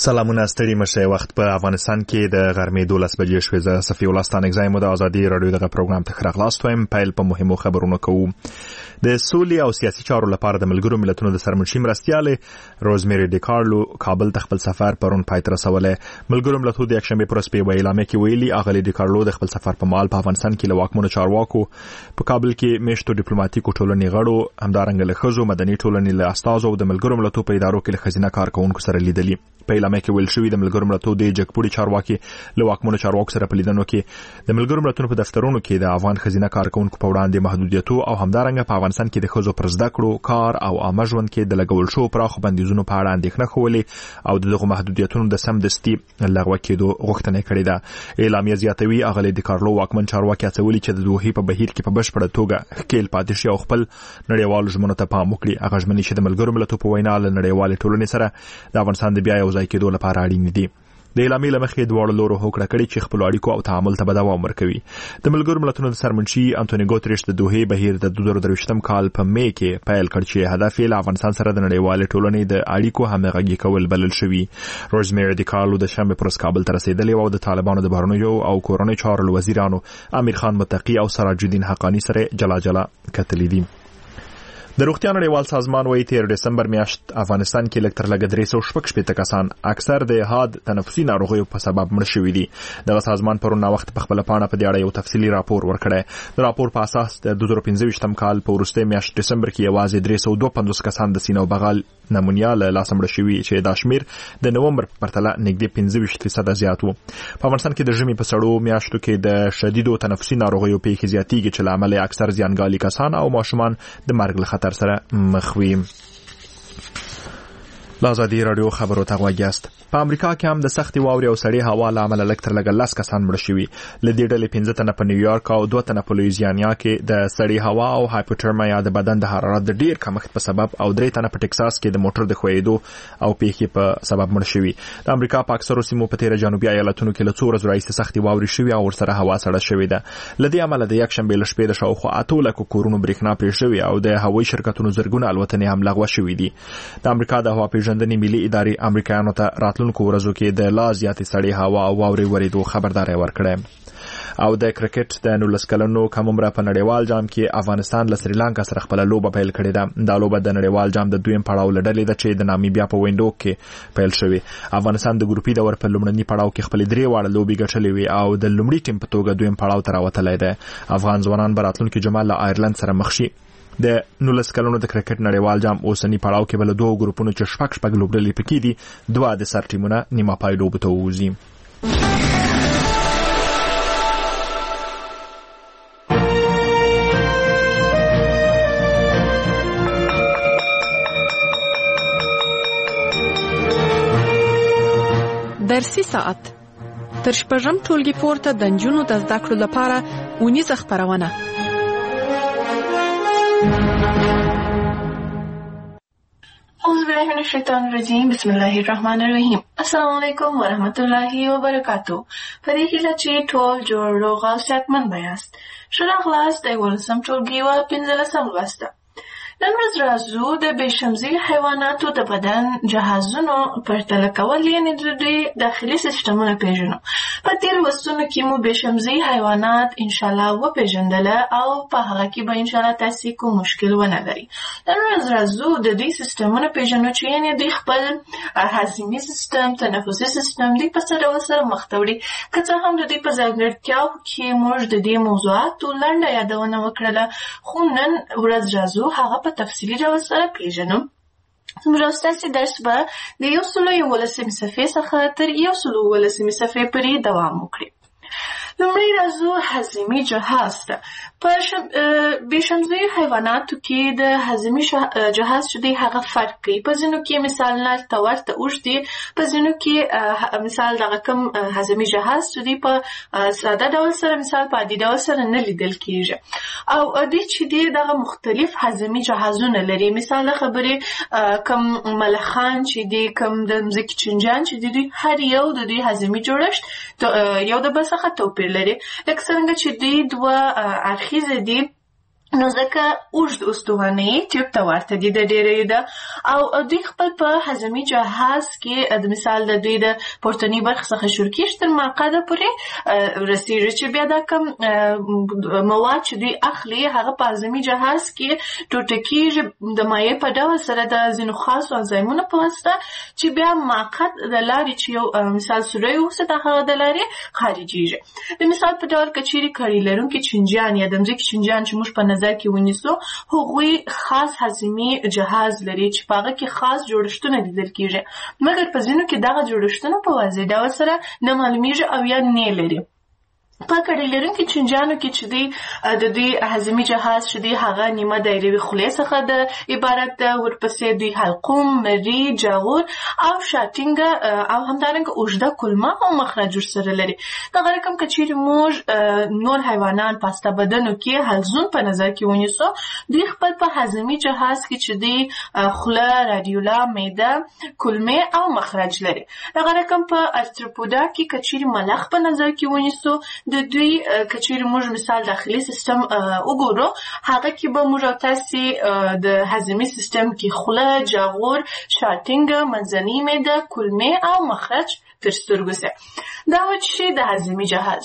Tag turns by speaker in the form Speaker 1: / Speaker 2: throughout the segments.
Speaker 1: سلامونه ستړي مشه. وخت په افغانستان کې د غرمې 12 بجې شوې. زه صفي الله ستانګزای مو د ازادي رادیو دغه پروګرام ته خراغلاست وایم. پیل په مهمو خبرونو کوو. د سولې او سیاسي چارو لپاره د ملګرو ملتونو د سرمنشي مرستیاله روزمیری ډیکارلو کابل ته خپل سفر پرون پای ته رسولی. ملګرو ملتونو د یکشنبه پر شپه اعلامیه کې ویلي اغلی ډیکارلو د خپل سفر په مهال په افغانستان کې له واکمنو چارواکو په کابل کې میشتو ډیپلوماټیکو ټولنې غړو همدارنګه له ښځو مدني ټولنې له استازو د ملګرو ملتونو په ادارو کې له ښځینه کارکونکو سره لیدلي. په اعلامیه کې ویل شوی د ملګرو ملتونو د جګپوړي چارواکي له واکمنو چارواکو سره په لیدنو کې د ملګرو ملتونو په دفترونو کې د افغان ښځینه کارکونکو په وړاندې محدودیتو او همدارنګه په افغانستان کې د ښځو پر زده کړو کار او عامه ژوند کې د لګول شو پراخو بندیزونو په اړه اندېښنه ښولې او دغه محدودیتونو د سمدستي لغوه کېدو غوښتنه کړې ده. اعلامیه زیاتوي اغلی ډیکارلو واکمن چارواکي هڅولي چې د دوحې په بهیر کې په بشپړه توګه ښکیل پاتې شي او خپل نړیوالو ژمنو ته پام وکړي. هغه ژمنې چې د ملګرو ملتونو په وینا له نړیوالې ټولنې سره د افغانستان د بیا یوځای کېدو لپاره اړین دي. د اعلامیې لمخې دواړو لورو هوکړه کړې چې خپل اړیکو او تعامل ته دوام ورکوي. د ملګرو ملتونو د سرمنشي انټونی ګوتریش د دوحې بهیر د 2023 کال په می کې پیل کړ چې هدف یې له افغانستان سره د نړیوالې ټولنې د اړیکو همغږي کول بلل شوی. روزمیری ډیکارلو د شنبه پر کابل ته رسیدلی او د طالبانو د بهرنیو او کورنۍ چارو وزیرانو امیر خان متقی او سراج الدین حقانی سره جلا جلا کتلې دي. د روغتیا نړیوال سازمان وايي تیر دسمبر میاشت افغانستان کې لکتر لګ 316 کسان اکثر د حاد تنفسي ناروغیو په سبب مړ شوي دي. دغه سازمان پرون وخت په خپل پاڼه په دې اړه یو تفصیلي راپور ورکړی. د راپور په اساس د 2015 کال په وروستي میاشت دسمبر کې یوازې 352 کسان د سینې او بغل نمونیا له لاس مړ شوي چې دا شمیر د نومبر په پرتله نږدې 25% زیات وو. په افغانستان کې د ژمي په سړو میاشتو کې د شدیدو تنفسي ناروغیو پیښې زیاتېږي چې له امله اکثر زیانګالي کسان او ماشومان د مرګ له خطر سره مخ وي. ازادي رادیو خبرو ته غوږیاست. په امریکا کې هم د سختي واورې او سړې هوا له امله لکتر لګ 10 کسان مړ شوي. له دې ډلې 15 تنه په نیویارک او 2 تنه په لویزیانا کې د سړې هوا او هایپوترمیا د بدن د حرارت د ډیر کمښت په سبب او 3 تنه په ټکساس کې د موټر د ښویېدو او پیښې په سبب مړ شوي. د امریکا په اکثرو سیمو په تیر جنوبي ایالتونو کې له څو ورځې راهیسې سختي واورې شوي او ورسره هوا سړه شوې ده. له دې امله د یکشنبه له شپې د شاوخوا 8 لکو کورونو برېښنا پرې شوې او د هوایي شرکتونو زرګونه الوتنې هم لغوه شوې دي. د امریکا د هوا پیژندنې ملي ادارې امریکایانو ته راتلونکو ورځو کې د لا زیاتې سړې هوا او واورې ورېدو خبرداري ورکړه. او د کرکټ د 19 کلنو کم عمره په نړیوال جام کې افغانستان له سریلانکا سره خپل لوبه پیل کړې ده. دا لوبه د نړیوال جام د دویم پړاو لړلې ده چې د نامیبیا په وینډوک کې پیل شوی. افغانستان د ګروپي دور په لومړني پړاو کې خپل 3 واړه لوبي ګټلې وي او د لومړي ټیم په توګه دویم پړاو ته راوتلی دی. افغان ځوانان به راتلونکي جمعه له آیرلند سره مخ شي. د 19 کلونو د کرکټ نړیوال جام اوسنی پړاو کې بل 2 ګروپونو چې شپږ لوبډلې پکې دي 2 د سر ټیمونه نیمه پای لوبو ته وځي.
Speaker 2: درسي ساعت تر شپږم ټولګي پورته د نجونو د زده کړو لپاره اونیزه خپرونه.
Speaker 3: أعوذ بالله من الشیطان الرجیم. بسم الله الرحمن الرحیم. السلام علیکم ورحمت الله وبرکاتو. په دې هیله چې ټول جوړ روغ او صحتمند یاست. ښه راغلاست د 15م ټولګي او 15م لوست. نن ورځ راځو د بېشمزي حیواناتو د بدن جهازونو پرتله کول یعنې د دوی داخلي سیستمونه پیژنو. په تیر لوستونو کې مو بېشمزي حیوانات انشاءالله وپېژندله او په هغه کې به انشاءالله تاسې کوم مشکل ونه لري. نن ورځ راځو د دوی سیستمونه پیژنو چې یعنې دوی خپل هاضمي سیستم، تنفسي سیستم دوی په څه ډول سره مخ ته وړي. که څه هم د دوی په ځانګړتیاوو کې موږ د دې موضوعاتو لنډه یادونه وکړله، خو نن ورځ راځو هغه په تفصیلي ډول سره پیژنو. زموږ ستاسې درس به د 111 صفحې څخه تر 119 صفحې پورې دوام وکړي. لومړی راځو هاضمي جهاز ته. په بېشمزي حیواناتو کې د هاضمي جهاز چې دی هغه فرق کوي. په ځینو کې مثال نل ته ورته اوږد دي، په ځینو کې مثال دغه کوم هاضمي جهاز چې دی په ساده ډول سره مثال په عادي ډول سره نه لیدل کېږي. او دوی چې دی دغه مختلف هاضمي جهازونه لري. مثال د خبرې کوم ملخان چې دی، کوم د مځکې چنجان چې دی، دوی هر یو د دوی هاضمي جوړښت یو د بل څخه توپیر لري. لکه څنګه چې دوی 2 اړخیزه دي نو ځکه اوږد استوانه ټیوب ته ورته دي د ډېرې ده او دوی خپل په هضمي جهاز کې د مثال د دوی د پورتني برخې څخه شروع کېږي تر معقده پورې رسېږي چې بیا دا کوم مواد چې دوی اخلي هغه په هضمي جهاز کې ټوټه کېږي د مایع په ډول سره د ځینو خاصو انزایمونو په واسطه چې بیا معقد د لارې چې یو مثال سوری اوسي د هغه د لارې خارجېږي د مثال په ډول که چیرې کړي لرونکي چینجیان یا د مځکې چینجیان چې موږ په نظر کې ونیسو هغوی خاص هضمي جهاز لري چې په هغه کې خاص جوړښتونه لیدل کېږي مګر په ځینو کې دغه جوړښتونه په واضح ډول سره نه معلومیږي او یا نه لري په کړي لرونکي چینجیانو کې چې دی د دوی هضمي جهاز چې دی هغه نیمه دایروي خولې څخه د عبارت ده ورپسې دوی حلقوم مري جاغور او شاتینګه او همدارنګه اوږده کلمه او مخرج ورسره لري دغه رقم که چیرې موږ نور حیوانان په هسته بدنو کې حلزون په نظر کې ونیسو دوی خپل په هضمي جهاز کې چې دی خوله رادیولا معده کلمې او مخرج لري دغه رقم په ارتروپودا کې که چیرې ملخ په نظر کې ونیسو د دوی کچیر موږ مثال داخلي سیستم وګورو هغه کې به موږ تاسو د هضمي سیستم کې خوله جاغور شاتینګ منځنۍ معده کلمې او مخرج تر سترګو سه دا چې د هضمي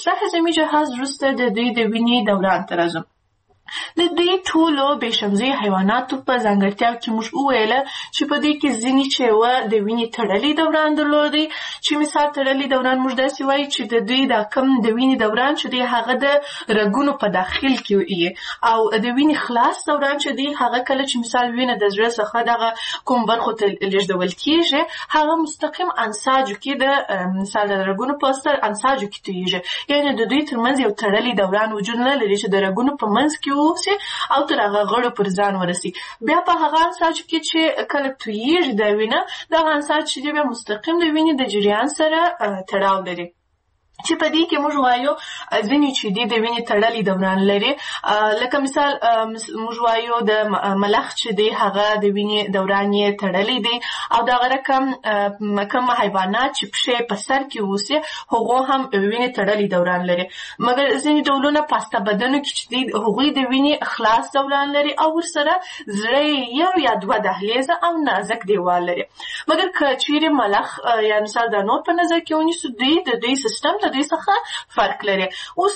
Speaker 3: جهاز وروسته د دوی د وینې دوران ته راځو د دې ټولو بېشمزي حیواناتو په ځانګړتیاو کې موږ وویله چې په دې کې ځینې چې د وینې تړلي دوران درلودی چې مثال تړلي دوران موږ داسې وایو چې د دوی دا کم د وینې دوران چې دی هغه د رګونو په داخل کې وي او د وینې خلاص دوران چې دی هغه کله چې مثال وینه د زړه څخه دغه کوم برخو ته لیږدول کېږي هغه مستقیم انساجو کې د مثال د رګونو په واسطه انساجو کې تویږي یعنې د دوی ترمنځ یو تړلي دوران وجود نه لري چې د رګونو په منځ کې وسي او تر هغه غړو پر ځان ورسي بیا په هغه انساج کې چې کله تویږي د وینه دغه انساج چې بیا مستقیم د وینې د جریان سره تړاو لري چې په دې کې موږ وایو ځینې چې د وینې تړلي دوران لري لکه مثال موږ وایو د ملخ چې دی هغه د وینې دوران یې تړلی دی او دغه رقم کوم حیوانات چې پښې په سر کې اوسي هغو هم وینې تړلي دوران لري مګر ځینې ډولونه په هسته بدنو کې چې دی هغوی د وینې خلاص دوران لري او ورسره زړه یو یا دوه دهلیزه او نازک دیوال لري مګر که چیرې ملخ یا مثال د نور په نظر کې ونیسو د دوی سیستم د دوی څخه فرق لري اوس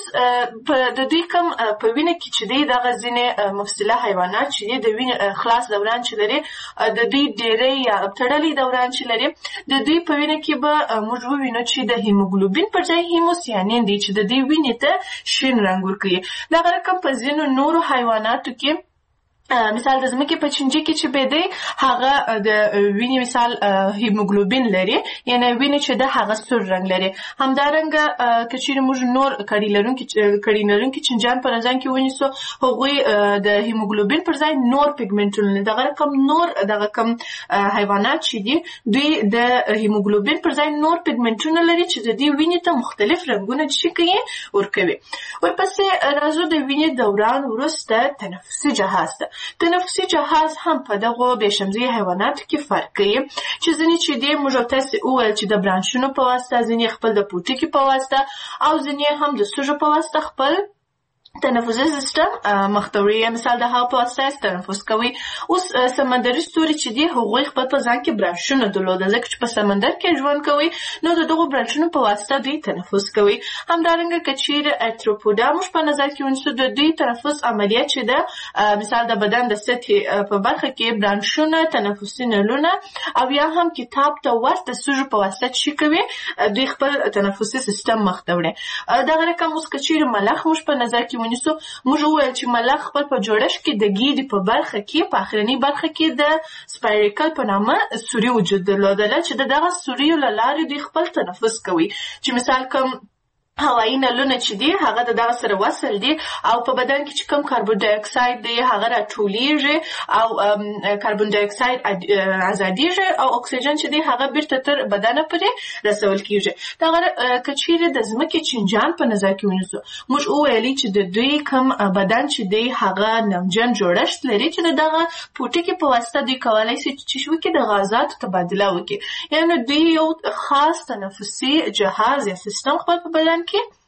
Speaker 3: د دوی کوم په وینه کې چې دی دغه ځینې مفصله حیوانات چې د وینې خلاص دوران چې لري د دوی ډېری یا تړلي دوران چې لري د دوی په وینه کې به موږ ووینو چې د هیموګلوبین پر ځای هیموسیانین دی چې د دوی وینې ته شین رنګ ورکوي دغه رقم په ځینو نورو حیواناتو کې مثال د ځمکې په چینجي کې چې به دی هغه د وینې مثال هیموګلوبین لري یعنی وینې چې د هغه سور رنګ لري همدارنګه که چیرې موږ نور کړي لرونکي چینجیان په نظر کې ونیسو هغوی د هیموګلوبین پر ځای نور پیګمنټونه لري دغه رقم نور دغه کم حیوانات چې دي دوی د هیموګلوبین پر ځای نور پیګمنټونه لري چې د دې وینې ته مختلف رنګونه چې کوي ورکوي ورپسې راځو د وینې دوران وروسته تنفسي جهاز ته تنفسي جهاز هم په دغو بېشمزي حیواناتو کې فرق کوي چې ځینې چې دی موږ تاسې وویل چې د برانشونو په واسطه ځینې خپل د پوټکي په واسطه او ځینې هم د سوژو په واسطه خپل تنفسي سیستم مختوري مثال د هغه په واسطه تنفس کوي اوس سمندري ستوري چې دي هغوی خپل په ځان کې برانشونه درلوده ځکه چې په سمندر کې ژوند کوي نو د دغو برانشونو په واسطه دوی تنفس کوي همدارنګه که چیرې ارتروپودا موږ په نظر کې ونیسو د دوی تنفس عملیات چې ده مثال د بدن د سطحې په برخه کې برانشونه تنفسي نلونه او یا هم کتاب ته ورته سوژو په واسطه چې کوي دوی خپل تنفسي سیستم مخته وړي دغه رقم اوس که چیرې ملخ موږ په نظر کې ونیسو موږ وویل چې ملخ خپل په جوړښت کې د ګیډې په برخه کې په اخرنۍ برخه کې د سپایریکل په نامه سوري وجود درلودله چې د دغه سوریو له لارې دوی خپل تنفس کوي چې مثال کوم هوایي نلونه چې دي هغه د دغه سره وصل دي او په بدن کې چې کوم کاربن ډای اکساید دی هغه راټولیږي او کاربن ډای اکساید ازادیږي او اکسیجن چې دی هغه بیرته تر بدن پورې رسول کیږي دغه که چیرې د ځمکې چینجیان په نظر کې ونیسو موږ وویلي چې د دوی کوم بدن چې دی هغه نمجن جوړښت لري چې دغه پوټکي په واسطه دوی کولی شي چې د غازاتو تبادله وکړي یعنې دوی یو خاص تنفسي جهاز یا سیستم خپل په بدن کې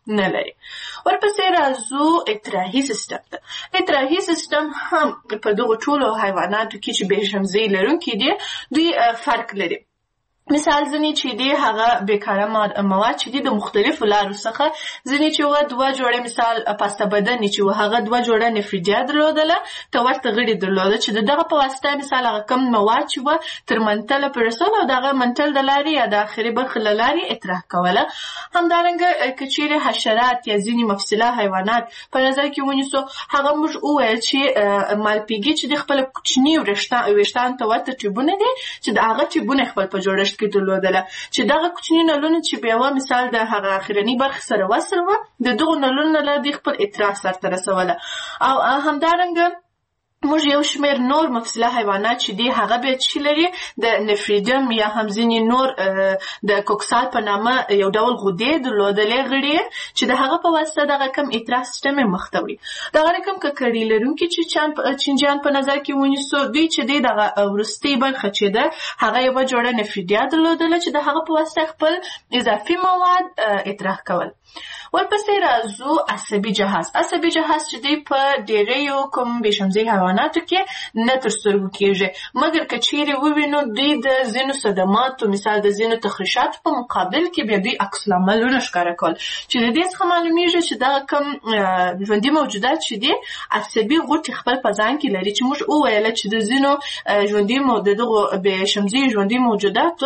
Speaker 3: نه لري. ورپسې راځو اطراحي سیستم ته. اطراحي سیستم هم په دغو ټولو حیواناتو کې چې بېشمزۍ لرونکي دي دوی فرق لري. مثال ځینې چې دی هغه بیکاره مواد چې دي د مختلفو لارو څخه ځینې چې وه 2 جوړې مثال پاسته بدنې چې وه هغه 2 جوړه نفریدیا درلودله ته ورته غړي درلوده چې د دغه په واسطه مثال هغه کم مواد چې وه تر منتله پورې رسول او دغه منتل د لارې یا د آخري برخې له لارې اطراح کوله. همدارنګه که چیرې حشرات یا ځینې مفصله حیوانات په نظر کې ونیسو هغه موږ وویل چې مالپیږي چې د خپل کوچني ویښتان ته ورته ټیوبونه دي چې د هغه ټیوبونه خپل په جوړښت کې درلودله چې دغه کوچني نلونه چې بیا وه مثال د هغه اخرني برخې سره وصل وه د دغو نلونو نه لارې خپل اطراح سرته رسوله. او همدارنګه موږ یو شمېر نور مفصله حیوانات چې دي هغه بیا څه لري د نفریدیم یا هم ځینې نور د کوکسال په نامه یو ډول غدې درلودلې غړي چې د هغه په واسطه دغه کم اطراح سیستم یې مخ ته وړي. دغه رقم ککړي لرونکي چینجیان په نظر کې ونیسو دوی چې دی دغه وروستۍ برخه چې ده هغه یوه جوړه نفریدیا درلودله چې د هغه په واسطه خپل اضافي مواد اطراح کول. ورپسې راځو عصبي جهاز. عصبي جهاز چې دی په ډېریو کوم بېشمزۍ حیواناتو کې نه تر سترګو کېږي مګر که چیرې ووینو دوی د ځینو صدماتو مثال د ځینو تخریشاتو په مقابل کې بیا دوی عکس العملونه ښکاره کول چې د دې څخه معلومیږي چې دغه کوم ژوندي موجودات چې دي عصبي غوټې خپل په ځان کې لري چې موږ وویله چې د ځینو ژوندي د دغو بېشمزۍ ژوندي موجوداتو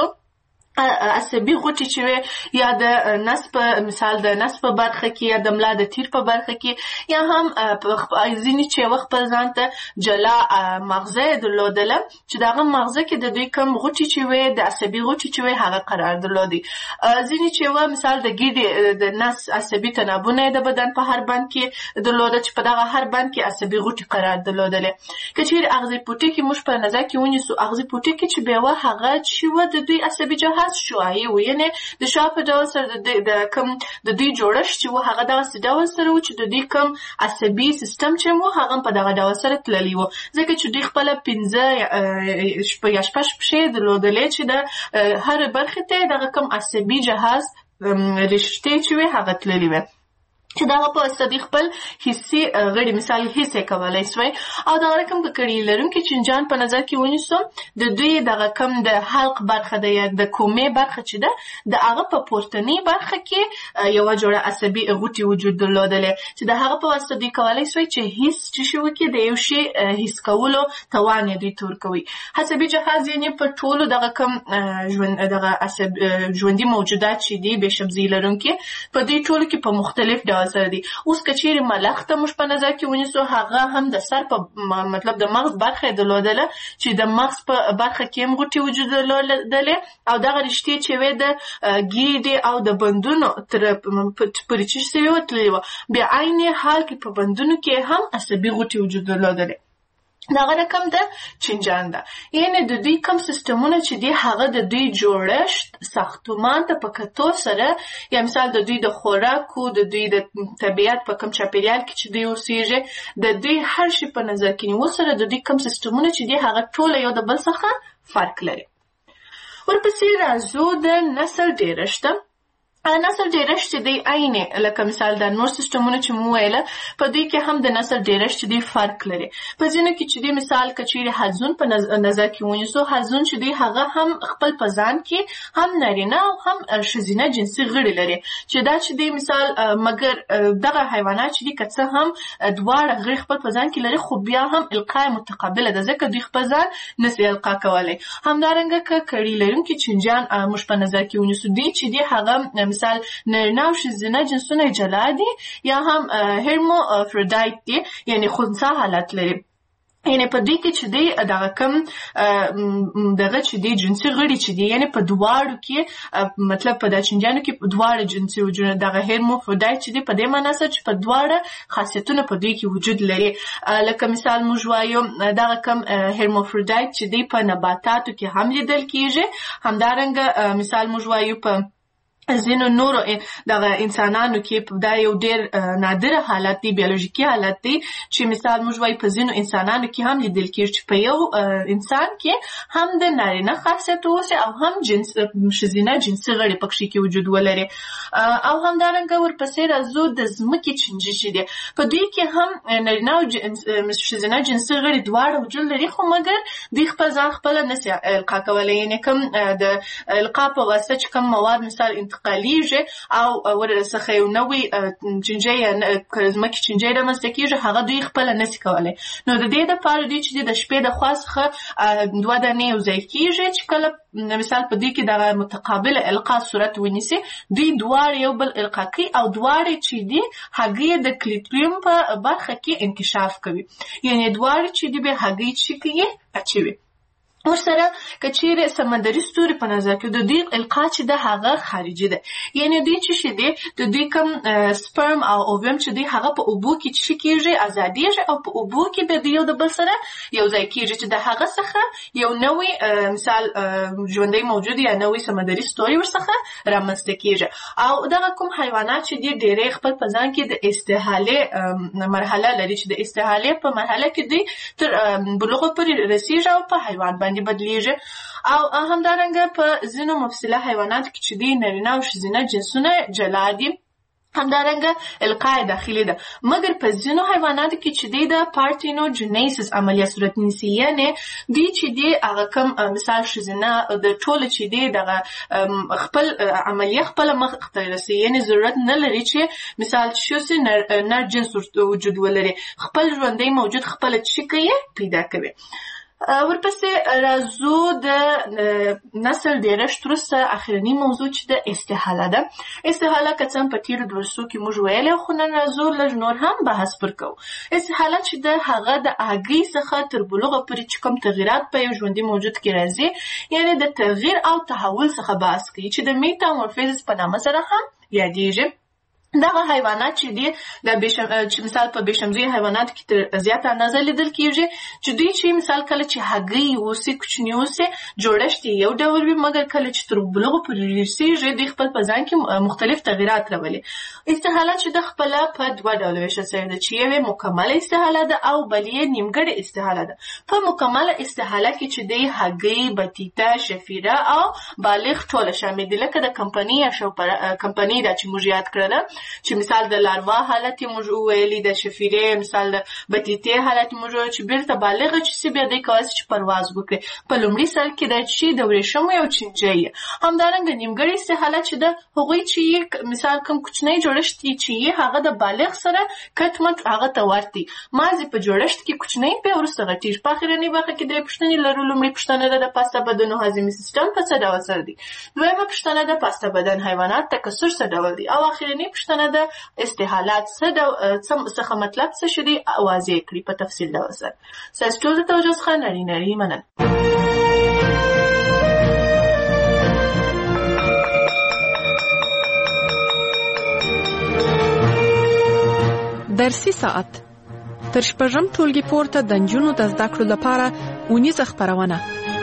Speaker 3: عصبي غوټې چې وي یا د نس په مثال د نس په برخه کې یا د ملا د تیر په برخه کې یا هم ځینې چې یوه خپل ځان ته جلا مغزه یې درلودله چې د هغه مغزه کې د دوی کم غوټې چې وي د عصبي غوټې چې وي هغه قرار درلودي. ځینې چې وه مثال د ګیډې د نس عصبي تنابونه یې د بدن په هر بند کې درلوده چې په دغه هر بند کې عصبي غوټې قرار درلودلې. که چیرې اغزي پوټې کې موږ په نظر کې ونیسو اغزي پوټې کې چې بیا وه هغه چې وه د دوی عصبي جهاز شعاعي و یعنې د شعاع په ډول سره د کوم د دوی جوړښت چې و هغه دغسې ډول سره و چې د دوی کوم عصبي سیستم چې و هغه په دغه ډول سره تللی و ځکه چې دوی خپله 15 یا 6 پښې درلودلې چې د هرې برخې ته دغه کوم عصبي جهاز رشتې چې وې هغه تللي وې چې دغه په واسطه دوی خپل حسي غړي مثال حس یې کولی سوی. او دغه رقم ککړي لرونکي چینجیان په نظر کې ونیسو د دوی دغه کم د حلق برخه ده یا د کومې برخه چې ده د هغه په پورتنۍ برخه کې یوه جوړه عصبي غوټې وجود درلودلې چې د هغه په واسطه دوی کولی سوی چې حس چې شي وکړي د یو شي حس کولو توان یې دوی تور کوي. عصبي جهاز یعنې په ټولو دغه کم دغه ژوندي موجودات چې دي بېشمزۍ لرونکي په دوی ټولو کې په مختلف ډول سره دي. اوس که چیرې ملخ ته موږ په نظر کې ونیسو هغه هم د سر په مطلب د مغز برخه یې درلودله چې د مغز په برخه کې هم غوټې وجود درلودلې او دغه رشتې چې وې د ګیډې او د بندونو تر پورې چې سوې وتللې وه بیا عین حال کې په بندونو کې هم عصبي غوټې وجود درلودلې. دغه رقم د چینجیان ده یعنې د دوی کم سیستمونه چې دي هغه د دوی جوړښت ساختمان ته په کتو سره یا مثال د دوی د خوراکو د دوی د طبیعت په کم چاپیریال کې چې دوی اوسېږي د دوی هر شي په نظر کې نیول سره د دوی کم سیستمونه چې دي هغه ټوله یو د بل څخه فرق لري. ورپسې راځو د نسل ډېرښت ته. نسل ډېرښت چې دی عینې لکه مثال د نور سیستمونه چې مو ویله په دوی کې هم د نسل ډېرښت چې دی فرق لري. په ځینو کې چې دی مثال که چیرې حلزون په نظر کې ونیسو حلزون چې دی هغه هم خپل په ځان کې هم نارینه او هم ښځینه جنسي غړي لري چې دا چې دی مثال مګر دغه حیوانات چې دی که څه هم دواړه غړي خپل په ځان کې لري خو بیا هم القای متقابله ده ځکه دوی خپل ځان نسي القا کولی. همدارنګه که کړي لرونکي چینجیان موږ په نظر کې ونیسو دوی چې دی هغه مثال نارینه او ښځینه جنسونه جلا دي یا هم هرمافرودایت دي یعنې خنثی حالت لري. یعنې په دوی کې چې دی دغه کم دغه چې دی جنسي غړي چې دی یعنې په دواړو کې مطلب په دا چینجیانو کې په دواړه جنسي وجودونه دغه هرمافرودایت چې دی په دې معنا سره چې په دواړه خاصیتونه په دوی کې وجود لري. لکه مثال موږ وایو دغه کم هرمافرودایت چې دی په نباتاتو کې هم لیدل کېږي. همدارنګه مثال موږ وایو په ځینو نورو دغه انسانانو کې دا یو ډېر نادره حالت دی، بیولوژیکي حالت دی، چې مثال موږ وایو په ځینو انسانانو کې هم لیدل کېږي چې په یو انسان کې هم د نارینه خاصیت اوسي او هم ښځینه جنسي غړي پکښې کې وجود ولري. او همدارنګه ورپسې راځو د ځمکې چینجي چې دی، په دوی کې هم نارینه او ښځینه جنسي غړي دواړه وجود لري، خو مګر دوی خپل ځان خپله نسي القا کولی. یعنې کوم د القا په واسطه چې کوم مواد مثال انتقالیږي او ورڅخه یو نوی چینجی یا ځمکې چینجی رامنځته کېږي، هغه دوی خپله نسي کولی. نو د دې دپاره دوی چې د شپې د خوا څخه 2 دانې یو ځای کېږي، چې کله مثال په دوی کې دغه متقابل القا صورت ونیسي، دوی دواړه یو بل القا کوي او دواړه چې دي هګۍ د کلیټریوم په برخه کې انکشاف کوي. یعنې دواړه چې دي به هګۍ چې کوي اچوي. ورسره که چیرې سمندري ستوري په نظر کې د دوی القا چې ده هغه خارجي ده، یعنې دوی چې دی د دوی کوم سپرم او اوویم چې دی هغه په اوبو کې چې کېږي ازادېږي او په اوبو کې به د یو د بل سره یو ځای کېږي، چې د هغه څخه یو نوی مثال ژوندی موجود یا نوی سمندري ستوري ورڅخه رامنځته کېږي. او دغه کوم حیوانات چې دی ډېری خپل په ځان کې د استحالې مرحله لري، چې د استحالې په مرحله کې دوی تر بلوغه پورې رسېږي او په حیوان باندې بدلیږي. او همدارنګه په ځینو مفصله حیواناتو کې چې دی نارینه او ښځینه جنسونه جلا دي، همدارنګه القا داخلي ده. مګر په ځینو حیواناتو کې چې دی د پارتینوجینیسس عملیه صورت نیسي، یعنې دوی چې دی هغه کوم مثال ښځینه د ټوله چې دی دغه خپل عملیه خپله مخې ته رسوي، یعنې ضرورت نه لري چې مثال چې نر جنس وجود ولري، خپل ژوندی موجود خپله چې کوي پیدا کوي. ورپسې راځو د نسل ډېرښت وروسته اخرني موضوع چې د استحاله ده. استحاله که څه هم په تېرو درسو کې موږ ویلی، خو نن راځو لږ نور هم بحث پر کوو. استحاله چې ده هغه د هګۍ څخه تر بلوغه پورې چې کوم تغییرات په یو ژوندي موجود کې راځي، یعنې د تغییر او تحول څخه بحث کوي، چې د میتامورفیزس په نامه سره هم یادېږي. دغه حیوانات چې دي چې مثال په بېشمزیو حیواناتو کې تر زیاته اندازه لیدل کېږي، چې دوی چې مثال کله چې هګۍ اوسي کوچني اوسي جوړښت یې یو ډول وي، مګر کله چې تر بلوغه پورې رسېږي دوی خپل په ځان کې مختلف تغییرات راولي. استحاله چې د خپله په 2 ډوله ویشل شوې ده، چې یو یې مکمله استحاله ده او بل یې نیمګړې استحاله ده. په مکمله استحاله کې چې دی هګۍ، بطیطه، شفیره او بالغ ټوله شامل دي، لکه د کمپنۍ یا کمپنۍ دا چې موږ یاد کړله، چې مثال د لاروا حالت موږ وویلي، د شفیرې مثال د بطیطې حالت موږ وویل، چې بیرته بالغه چې سي بیا دی کولی چې پرواز وکړي. په لومړي سر کې دا چې د ورېښمو یو چینجی. همدارنګه نیمګړې استحاله چې ده هغوی چې مثال کوم کوچنی جوړښت چې هغه د بالغ سره کټ مټ هغه ته ورته مازې په جوړښت کې کوچنی بیا وروسته غټېږي. په اخرنۍ برخه کې 3 پوښتنې لرو. لومړۍ پوښتنه ده د پاسته بدن او هاضمي سیستم په څه ډول سره دی. دویمه پوښتنه ده پاسته بدن حیوانات تکثر څه ډول دی. او اخرنۍ پوښتنه ده استحالات څخه مطلب څه شي دی واضح کړي په تفصیل ډول سره. ستاسو ټول د توجه څخه نړۍ مننه.
Speaker 2: درسي ساعت تر شپږم ټولګي پورته د نجونو د زده کړو لپاره اونیزه خپرونه.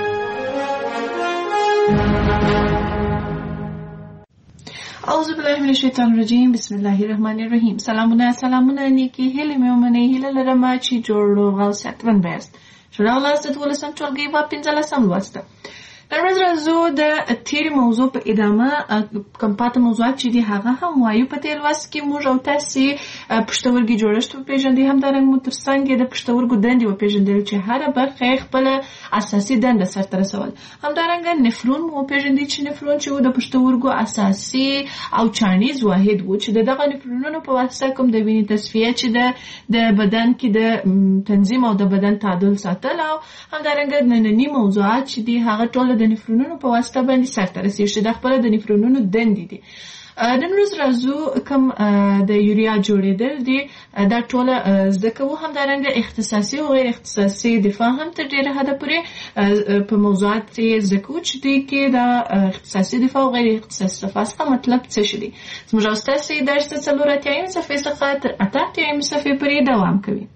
Speaker 3: اعوذ بالله من الشیطان الرجیم. بسم الله الرحمن الرحیم. سلامونه نیکی هیله مې ومنئ. هیله لرم چې جوړ روغ او صحتمند بیاست. شروع لاست د 12 ټولګي په 15 لوست. نن ورځ راځو د تیرې موضوع په ادامه کوم پاته موضوعات چې دي هغه هم وایو. په تیر لوست کې موږ او تاسې پښتورګي جوړښت وپېژندئ، همدارنګه مو تر څنګ د پښتورګو دندې وپېژندل چې هره برخه یې خپله اساسي دنده سرته رسول. همدارنګه نفرون مو وپېژندئ چې نفرون چې و د پښتورګو اساسي او چانیز واحد و، چې دغه نفرونونو په واسطه کوم د وینې تصفیه چې د بدن کې د تنظیم او د بدن تعادل ساتل. او همدارنګه ننني موضوعات چې دي هغه ټول د نفرونونو په واسطه باندې سرته رسېږي، چې د خپله د نفرونونو دندې دي. نن ورځ راځو کوم د یوریا جوړېدل دي دا ټوله زده کوو. همدارنګه اختصاصي او غیر اختصاصي دفاع هم تر ډېره حده پورې په موضوعات یې زده کوو، چې دوی کې د اختصاصي دفاع او غیر اختصاصي دفاع څخه مطلب څه شي دي. زموږ او ستاسې درس د 4 صفحې څخه تر 8 صفحې پورې دوام کوي.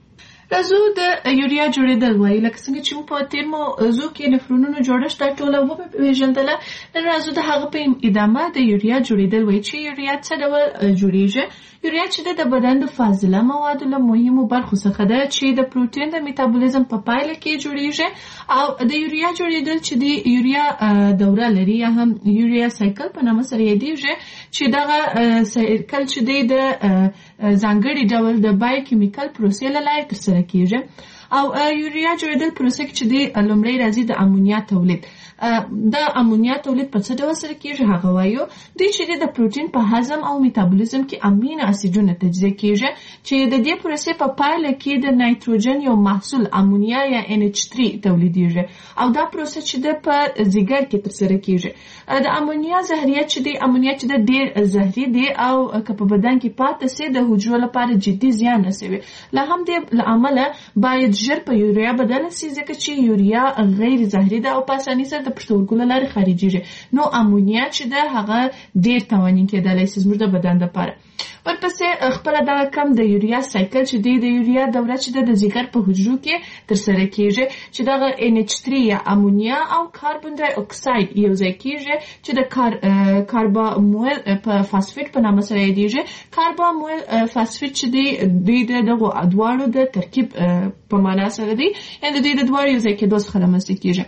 Speaker 3: راځو د یوریا جوړېدل وایي لکه څنګه چې موږ په تېر موضوع کې نفرونونو جوړښت دا ټوله وپېژندله. نن راځو د هغه په ادامه د یوریا جوړېدل وایي چې یوریا څه ډول جوړېږي. یوریا چې د بدن د فاضله موادو له مهمو برخو څخه ده چې د پروتین د میتابولیزم په پایله کې جوړېږي. او د یوریا جوړېدل چې د یوریا دوره لري یا هم یوریا سایکل په نامه سره یادېږي چې دغه سایکل چې د ځانګړي ډول د بایوکیمیکل پروسې له لارې ترسره کیږي. او یوریا جوړېدل پروسه کې چې د لومړی راځي د امونیا تولید. د امونیا تولید په څه ډول سره کیږي هغه وایو. دوی چې د پروتین په هضم او میتابولیزم کې امینو اسیدونه تجزیه کیږي چې د دې پروسې په پایله کې د نایتروجن یو محصول امونیا یا NH3 تولیدیږي. او دا پروسه چې د په ځیګر کې ترسره کیږي. د امونیا زهریت چې د امونیا چې د ډیر زهري دی او که په بدن کې پاتې سي د حجرو لپاره جدي زیان رسوي. له هم دې عمله باید ژر په یوریا بدل سي ځکه چې یوریا غیر زهري ده او په اسانۍ سره د پښتورګو له لارې خارجيږي. نو امونیا چې ده هغه ډیر توانین کېدلی سي زموږ د بدن لپاره. ورپسې خپله دغه کم د یوریا سایکل چې د یوریا دوره چې د ځیګر په حجرو کې ترسره کیږي چې دغه NH3 یا امونیا او کاربن ډای اکساید یو ځای کیږي چې د کاربامول په فاسفیټ په نامه سره یادېږي. کاربامول فاسفیټ چې دوی د دغو دواړو د ترکیب په معنا سره دی یعنې د دوی د دواړو یو ځای کېدو څخه رامنځته کیږي.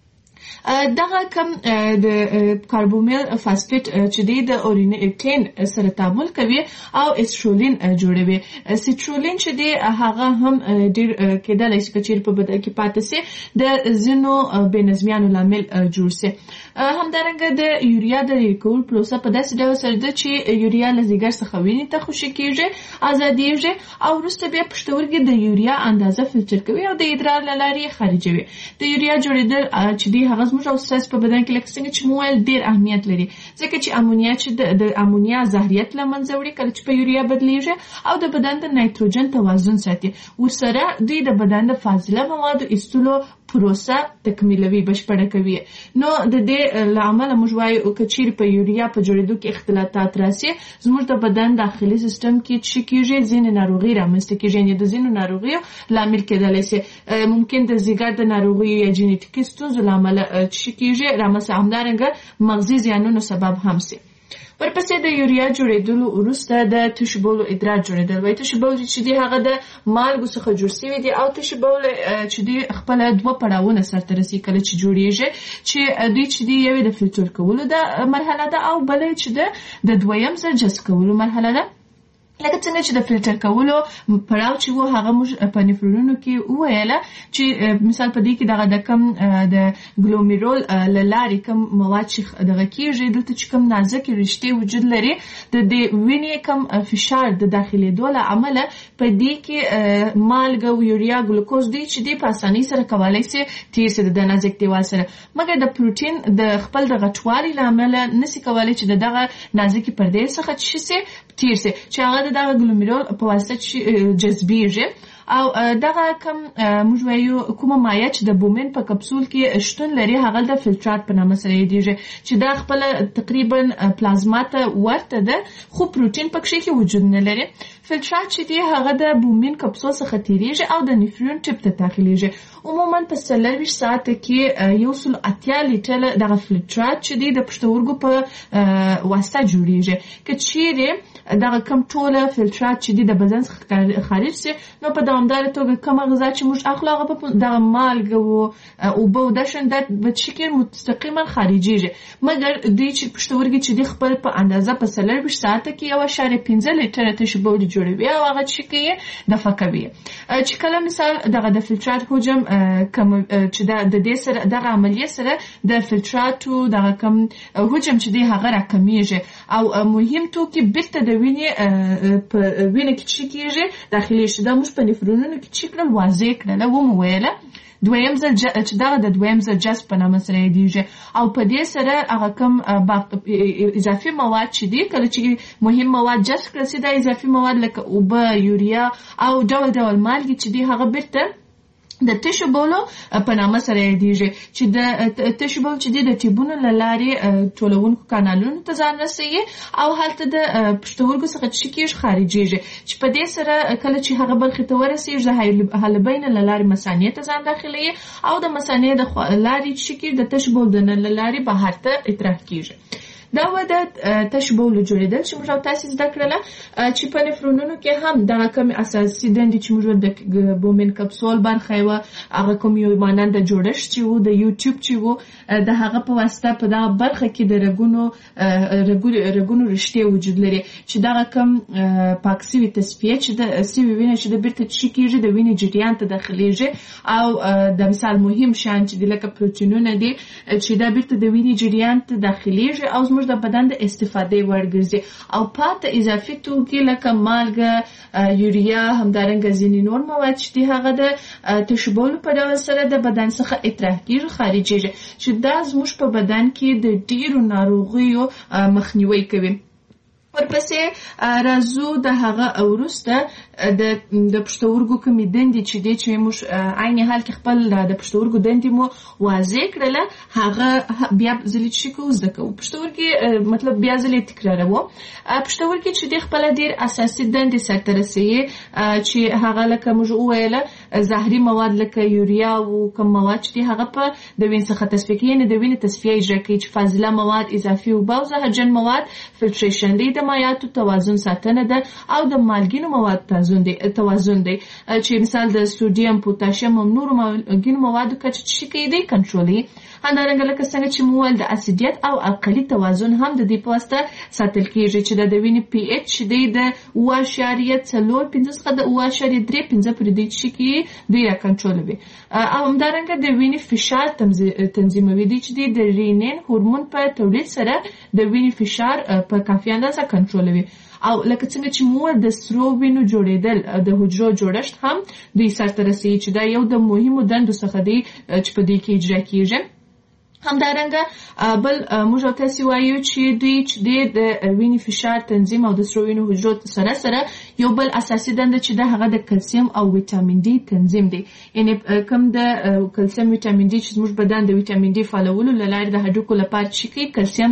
Speaker 3: دغه کم د کاربومیل فاسفیټ چې د اورینیټین سره تعامل کوي او استرولین جوړوي. سیټرولین چې دی هغه هم ډیر کېدلی شي چې په بدن کې پاتې سي د ځینو بې نظمیانو لامل جوړ سي. همدارنګه د یوریا د ریکول پروسه په داسې ډول سره ده چې یوریا له ځیګر څخه وینې ته خوشې کیږي ازادیږي او وروسته بیا پښتورګي د یوریا اندازه فلټر کوي او د ادرار له لارې خارجوي. د یوریا جوړېدل چې دی هغه زموږ او ستاسو په بدن کې لکه څنګه چې مو ویل ډېر اهمیت لري ځکه چې امونیا چې د امونیا زهریت له منځه وړي کله چې په یوریا بدلیږي او د بدن د نایتروجن توازن ساتي. ورسره دوی د بدن د فاضله موادو ایستلو پروسه تکمیلوي بشپړه کوي. نو د دې له امله موږ وایو که چیرې په یوریا په جوړېدو کې اختلالات راسي زموږ د بدن داخلي سیستم کې څه کیږي ځینې ناروغي رامنځته کیږي یعنې د ځینو ناروغیو لامل کېدلی سي. ممکن د ځیګر د ناروغیو یا جینیټیکي ستونزو له امله څه کیږي رامنځته همدارنګه مغزي زیانونو سبب هم سي. ورپسې د یوریا جوړېدلو وروسته د تشو بولو ادرار جوړېدل وایي. تشو بول چې دی هغه د مالګو څخه جوړ شوی دی او تشو بول چې دی خپله دوه پړاوونه سرته رسي کله چې جوړېږي چې دوی چې دی یوې د فلټر کولو د مرحله ده او بله چې د دویم ځل جذب کولو مرحله ده. لکه څنګه چې د فلټر کولو پړاو چې و هغه موږ په نفرونونو کې وویله چې مثال په دې کې دغه د کم د ګلومیرول له لارې کم مواد چې دغه کېږي دلته چې کم نازکې رشتې وجود لري د دې وینې کم فشار د داخلېدو له امله په دې کې مالګه او یوریا ګلوکوز دی چې دی په اسانۍ سره کولی سي تیر سي د نازک دیوال سره مګر د پروتین د خپل د غټوالي له امله نسي کولی چې دغه نازکې پردې څخه څه سي تیر سي چې هغه دغه ګلومیرول په واسطه جذبیږي. او دغه کم موږ وایو کومه مایع چې د بومین په کپسول کې شتون لري هغه د فلټرات په نامه سره یادېږي چې دا خپل تقریبا پلازما ته ورته ده خو پروتین پکې کې وجود نه لري. فلټرات چې دی هغه د بومین کپسول څخه تیریږي او د نفرون ټپ ته داخليږي. عموما په 24 ساعت کې 180 لیټر دغه فلټرات چې دی د پښتورګو په واسطه جوړیږي. که چیرې دغه کم ټوله فلټرات چې دی د بدن څخه خارج سي نو په دوامداره توګه کومه غذا چې موږ اخلو هغه په دغه مالګه او اوبه او دشن د بشکل مستقیما خارجيږي. مګر دوی چې پښتورګي چې دی خپل په اندازه په 24 ساعت کې 1.5 لیټر تشو بول جوړوي او هغه چې کې دفع کوي. چې کله مثال دغه د فلټرات حجم کم چې د دې سره دغه عملیه سره د فلټراتو دغه کم حجم چې دی هغه راکمیږي او مهم توکي بیرته د وینې په وینې کې چې کېږي داخلي شي دا موږ په نفرونونو کې چې کړل واضح کړل و مو ویله دویم ځل چې دغه د دویم ځل جذب په نامه سره یادېږي او په دې سره هغه کم اضافي مواد چې دي کله چې مهم مواد جذب کړل سي دا اضافي مواد لکه اوبه یوریا او ډول ډول مالګې چې دي هغه بیرته د تشو بولو په نامه سره یادېږي چې د تشو بول چې د ټیوبونو له لارې ټولونکو کانالونو ته ځان رسوي او هلته د پښتورګو څخه چې کېږي خارجېږي چې په دې سره کله چې هغه برخې ته ورسېږي د حالبین له لارې مثانې ته ځان داخلوي او د مثانې د لارې چې کېږي د تشو بول د له لارې بهر ته اطراح کېږي. دا وده تشو بول جوړېدل چې موږ او تاسې زده کړله چې په نفرونونو کې هم دغه کوم اساسي دندې چې موږ د بومن کپسول برخه یې وه هغه کوم یو ماننده جوړښت چې و د یوټیوب چې و د هغه په واسطه په دغه برخه کې د رګونو رشتې وجود لري چې دغه کوم پاک سوي تصفیه چې د سوي وینه چې د بیرته چې کېږي د وینې جریان ته داخلیږي او د مثال مهم شیان چې د لکه پروتینونه دي چې دا بیرته د وینې جریان ته داخلیږي او زموږ د بدن د استفادې وړ ګرځي او پاته اضافي توکي لکه مالګه یوریا همدارنګه ځینې نور مواد چې هغه د تشو بولو په ډول سره د بدن څخه اطراح کېږي خارجېږي چې دا زموږ په بدن کې د ډېرو ناروغیو مخنیوی کوي. ورپسې راځو د هغه وروسته د پښتورګو کومې دندې چې دی چې موږ عین حال کې خپل د پښتورګو دندې مو واضح کړله هغه بیا ځلې چې کوو زده کوو. پښتورګي مطلب بیا ځلې تکراروو. پښتورګي چې دی خپله ډېر اساسي دندې سرته رسوي چې هغه لکه موږ وویله زهري مواد لکه یوریا او کوم مواد چې دی هغه په د وینې څخه تصفیه کوي، یعنې د وینې تصفیه اجرا کوي چې فاضله مواد اضافي اوبه او زهرجن مواد فلټریشن دی، د مایعاتو توازن ساتنه ده او د مالګینو مواد توازن دی چې مثال د سودیم پوتاشیم او نورو مالګینو موادو کچه چې کوي دی کنټرولي. همدارنګه لکه څنګه چې مو ویل د اسیدیت او القلي توازن هم د دې په واسطه ساتل کېږي چې د وینې پی ایچ دی د 0.45 څخه د 0.35 پورې دی چې کوي دی را کنټرولوي او همدارنګه د وینې فشار تنظیموي دی چې د رینین هورمون په تولید سره د وینې فشار په کافي اندازه کنټرولوي او لکه څنګه چې مو د سرو وینو جوړېدل د حجرو جوړښت هم دوی سرته رسوي چې دا یو د مهمو دندو څخه دی چې په دې کې اجرا کېږي. همدارنګه بل موږ او تاسې وایو چې دوی چې د وینې فشار تنظیم او د سرو وینو حجرو سره سره یو بل اساسي دنده چې د هغه د کلسیم او ویټامین ډي تنظیم دی، یعنې کوم د کلسیم ویټامین ډي چې زموږ بدن د ویټامین ډي فعالولو له لارې د هډوکو لپاره چې کوي کلسیم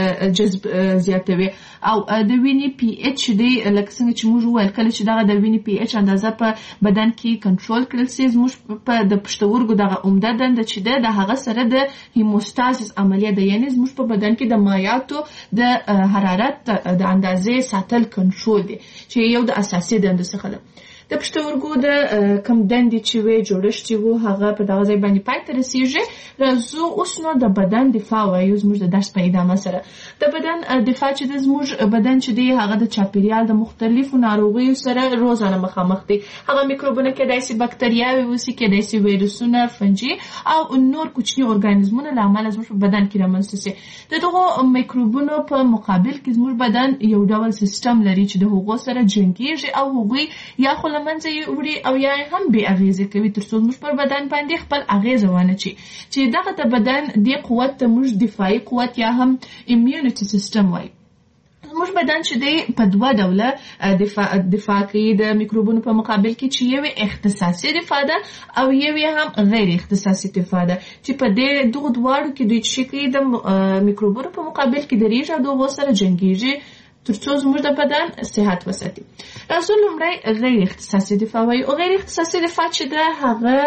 Speaker 3: جذب زیاتوي او د وینې پی ایچ دی لکه څنګه چې موږ وویل کله چې دغه د وینې پی ایچ اندازه په بدن کې کنټرول کړل سي زموږ په د پښتورګو دغه عمده دنده چې ده د هغه سره د هیموستازیس عملیه ده، یعنې زموږ په بدن کې د مایعاتو د حرارت د اندازې ساتل کنټرول دی چې یو د اساسي دندو څخه ده. د پښتورګو د کم دندې چې وي جوړښت چې وو هغه په دغه ځای باندې پای ته رسېږي. راځو اوس نو د بدن دفاع وایو زموږ د درس په ادامه سره. د بدن دفاع چې د زموږ بدن چې دی هغه د چاپیریال د مختلفو ناروغیو سره روزانه مخامخ دی. هغه میکروبونه کېدای شي بکتریاوې اوسي، کېدای شي ویروسونه، فنجي او نور کوچني ارګانیزمونه له امله زموږ په بدن کې رامنځته شي. د دغو میکروبونو په مقابل کې زموږ بدن یو ډول سیستم لري چې د هغو سره جنګېږي او هغوی یا خو منځه یې وړي او یا هم بې اغیزې کوي تر څو موږ پر بدن باندې خپل اغیزه ونه چي چې دغه د بدن دې قوت ته موږ دفاعي قوت یا هم امیونټي سیستم وایي. زموږ بدن چې دی په دوه ډوله دفاع کوي د میکروبونو په مقابل کې چې یو اختصاصي دفاع ده او یو هم غیر اختصاصي دفاع ده چې په دې دغه دواړو کې دوی چې کوي د میکروبونو په مقابل کې درېږي او دغو سره جنګېږي تر څو زموږ د بدن صحت وساتي. راځو لومړی غیر اختصاصي دفاع وایي او غیر اختصاصي دفاع چې ده هغه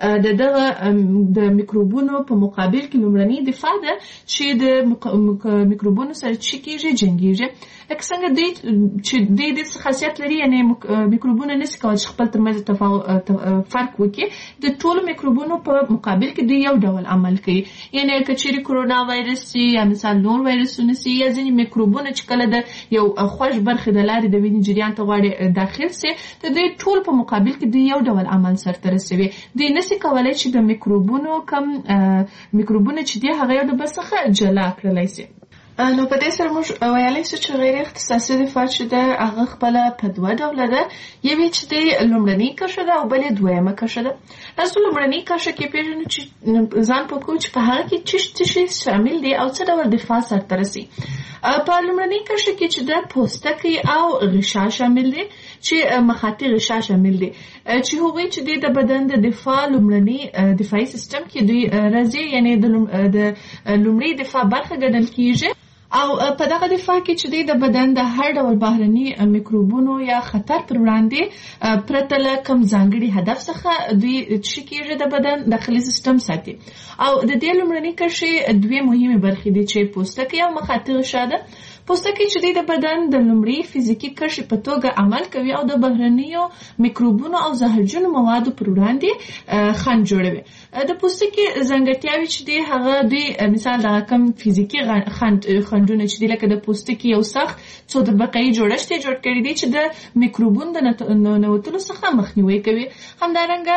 Speaker 3: دغه د میکروبونو په مقابل کې لومړنی دفاع ده چې د میکروبونو سره چې کېږي جنګېږي. لکه څنګه دوی چې دوی د خاصیت لري یعنې میکروبونه نشي کولی چې خپل ترمنځ فرق وکړي. د ټولو میکروبونو په مقابل کې دوی یو ډول عمل کوي، یعنې که چیرې کرونا وایرس سي یا مثال نور وایرسونه سي یا ځینې میکروبونه چې کله د یو خوږ برخې د لارې د وینې جریان ته غواړي داخل سي د دوی ټول په مقابل کې دوی یو ډول عمل سرته رسوي. دوی نشي کولی چې د میکروبونو کم میکروبونه چې دي هغه یو د بل څخه جلا کړلی سي. نو په دې سره موږ ویلی شو چې غیر اختصاصي دفاع چې ده هغه خپله په دوه ډوله ده، یوې چې دی لومړنۍ کرښه ده او بلې دویمه کرښه ده. تاسو لومړنۍ کرښه کې پېژنو چې ځان پوه کوو چې په هغه کې څه شی شامل دی او څه ډول دفاع سرته رسي. په لومړنۍ کرښه کې چې ده پوستکی او غشا شامل دی چې مخاطي غشا شامل دي چې هغوی چې د بدن د دفاع لومړني دفاعي سیستم کې دوی راځي، یعنی د لومړي دفاع برخه ګڼل کیږي. او په دغه دفاع کې چې د بدن د هر ډول بهرني میکروبونو یا خطر پر وړاندې پرته له کوم ځانګړي هدف څخه دوی چې کېږي د بدن داخلي سیستم ساتي. او د دې لومړني کرښې دوه مهمه برخې دي چې پوستکی او مخاطي غشا ده. پوستکی چې د بدن د لومړي فزیکی کرښې په توګه عمل کوي او د بهرنیو میکروبونو او زهرجنو موادو پر وړاندې خنډ جوړوي. د پوستکي ځانګړتیاوې چې هغه دوی مثال د کوم فزیکی خنډونه چې لکه د پوستکي یو سخت څو طبقه‌ای جوړښت جوړ کړی دی چې د میکروبونو د نوتلو څخه مخنیوي کوي. همدارنګه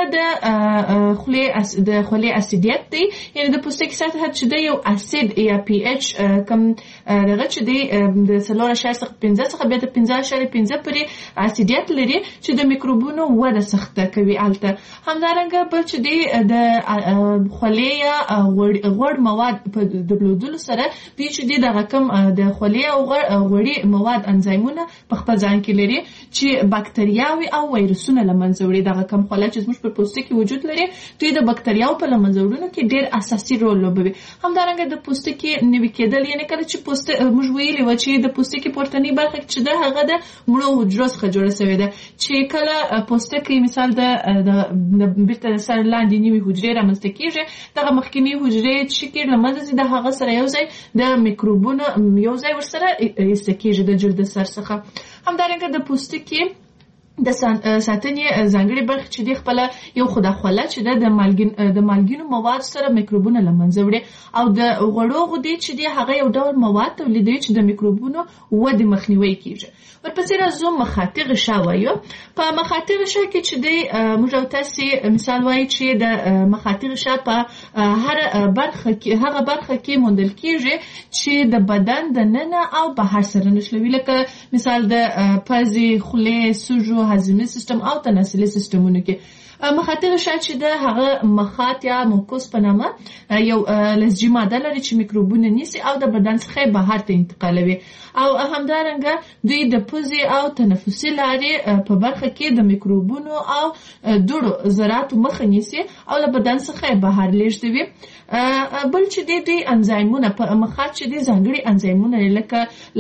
Speaker 3: د خولې اسیدیت دی، یعنی د پوستکي سطحه چې د یو اسید یا پی ایچ کم دغه چې دی د 4.5 څخه 15 څخه بیا د 15.5 پورې اسیدیت لري چې د میکروبونو وده سخته کوي. البته همدارنګه بل چې دی د خولې یا غوړ مواد په درلودلو سره دوی چې دی د کوم د خولې او غوړي مواد انزایمونه په خپل ځان کې لري چې باکتریاوي او وایرسونه لمنځه وړي. دغه کوم خوله چې زموږ په پوستکي وجود لري دوی د باکتریاو په لمنځه وړلو کې ډېر اساسي رول لوبوي. همدارنګه د پوستکي نوي کېدل، یعنی کله چې موږ ویلي و چې د پوستکي پورتنی برخه چې ده هغه د مړو حجرو څخه جوړه شوې ده چې کله پوستکي مثال د بیرته سر لاندې نوي حجرې رامنځته کېږي، دغه مخکینی حجرې چې کې لمنځه ځي د هغه سره یو ځای د میکروبونو یو ځای ورسره ایسته کېږي د جلد سر څخه. همدارنګه د پوستکي د ساتنې ځانګړي برخه چې دی خپل یو خوله چې د مالګینو مواد سره میکروبونه لمنځه وړي او د غوړو غدې چې دی هغه یو ډول مواد تولیدوي چې د میکروبونو ودې مخنیوي کیږي. ورپسې راځو مخاطي غشا وایو. په مخاطي غشا کې چې دی موږ او تاسو مثال وایي چې د مخاطي غشا په هغه برخه کې موندل کیږي چې د بدن د ننه او بهر سره نښلوي، لکه مثال د پزې، خولې، سوژو، هاضمي سیستم او تناسلي سیستمونو کې. مخاطي غشا چې د هغه مخاط یا موکوس په نامه یو لزجي ماده لري چې میکروبونه نیسي او د بدن څخه بهر ته انتقالوي. او همدارنګه دوی د پوزې او تنفسي لارې په برخه کې د میکروبونو او دوړو ذراتو مخه نیسي او له بدن څخه بهر لیږدوي. بل چې دوی انزایمونه په مخاط چې دي ځانګړي انزایمونه لکه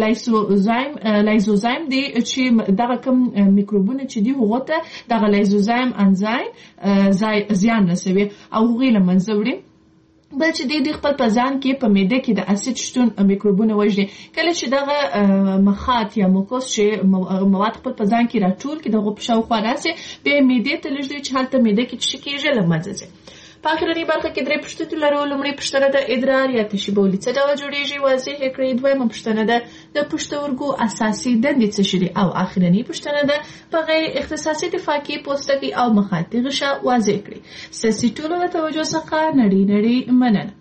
Speaker 3: لایزوزایم دی چې دغه کوم میکروبونه چې دي هغه ته دغه لایزوزایم انزایم زیان رسوي او هغه له منځه وړي. بل چې دی خپل په ځان کې په معده کې د اسید شتون میکروبونه وژني. کله چې دغه مخاط یا موکوس چې مواد خپل په ځان کې راټول کې دغه په شاوخوا راسي به معده ته لږ چې هلته معده کې چې کېږي له منځه ځي. په اخرنۍ برخه کې درې پوښتنې لرو. لومړی پوښتنه د ادرار یا تشې بولې څه ډول جوړیږي واضح کړئ. دویمه پوښتنه ده د پښتورګو اساسي دندې څه شي دي او اخرنۍ پوښتنه ده په غیر اختصاصي دفاع کې پوستکي او مخاطي غشا واضح کړئ. ستاسو ټولو له توجه څخه نړۍ مننه.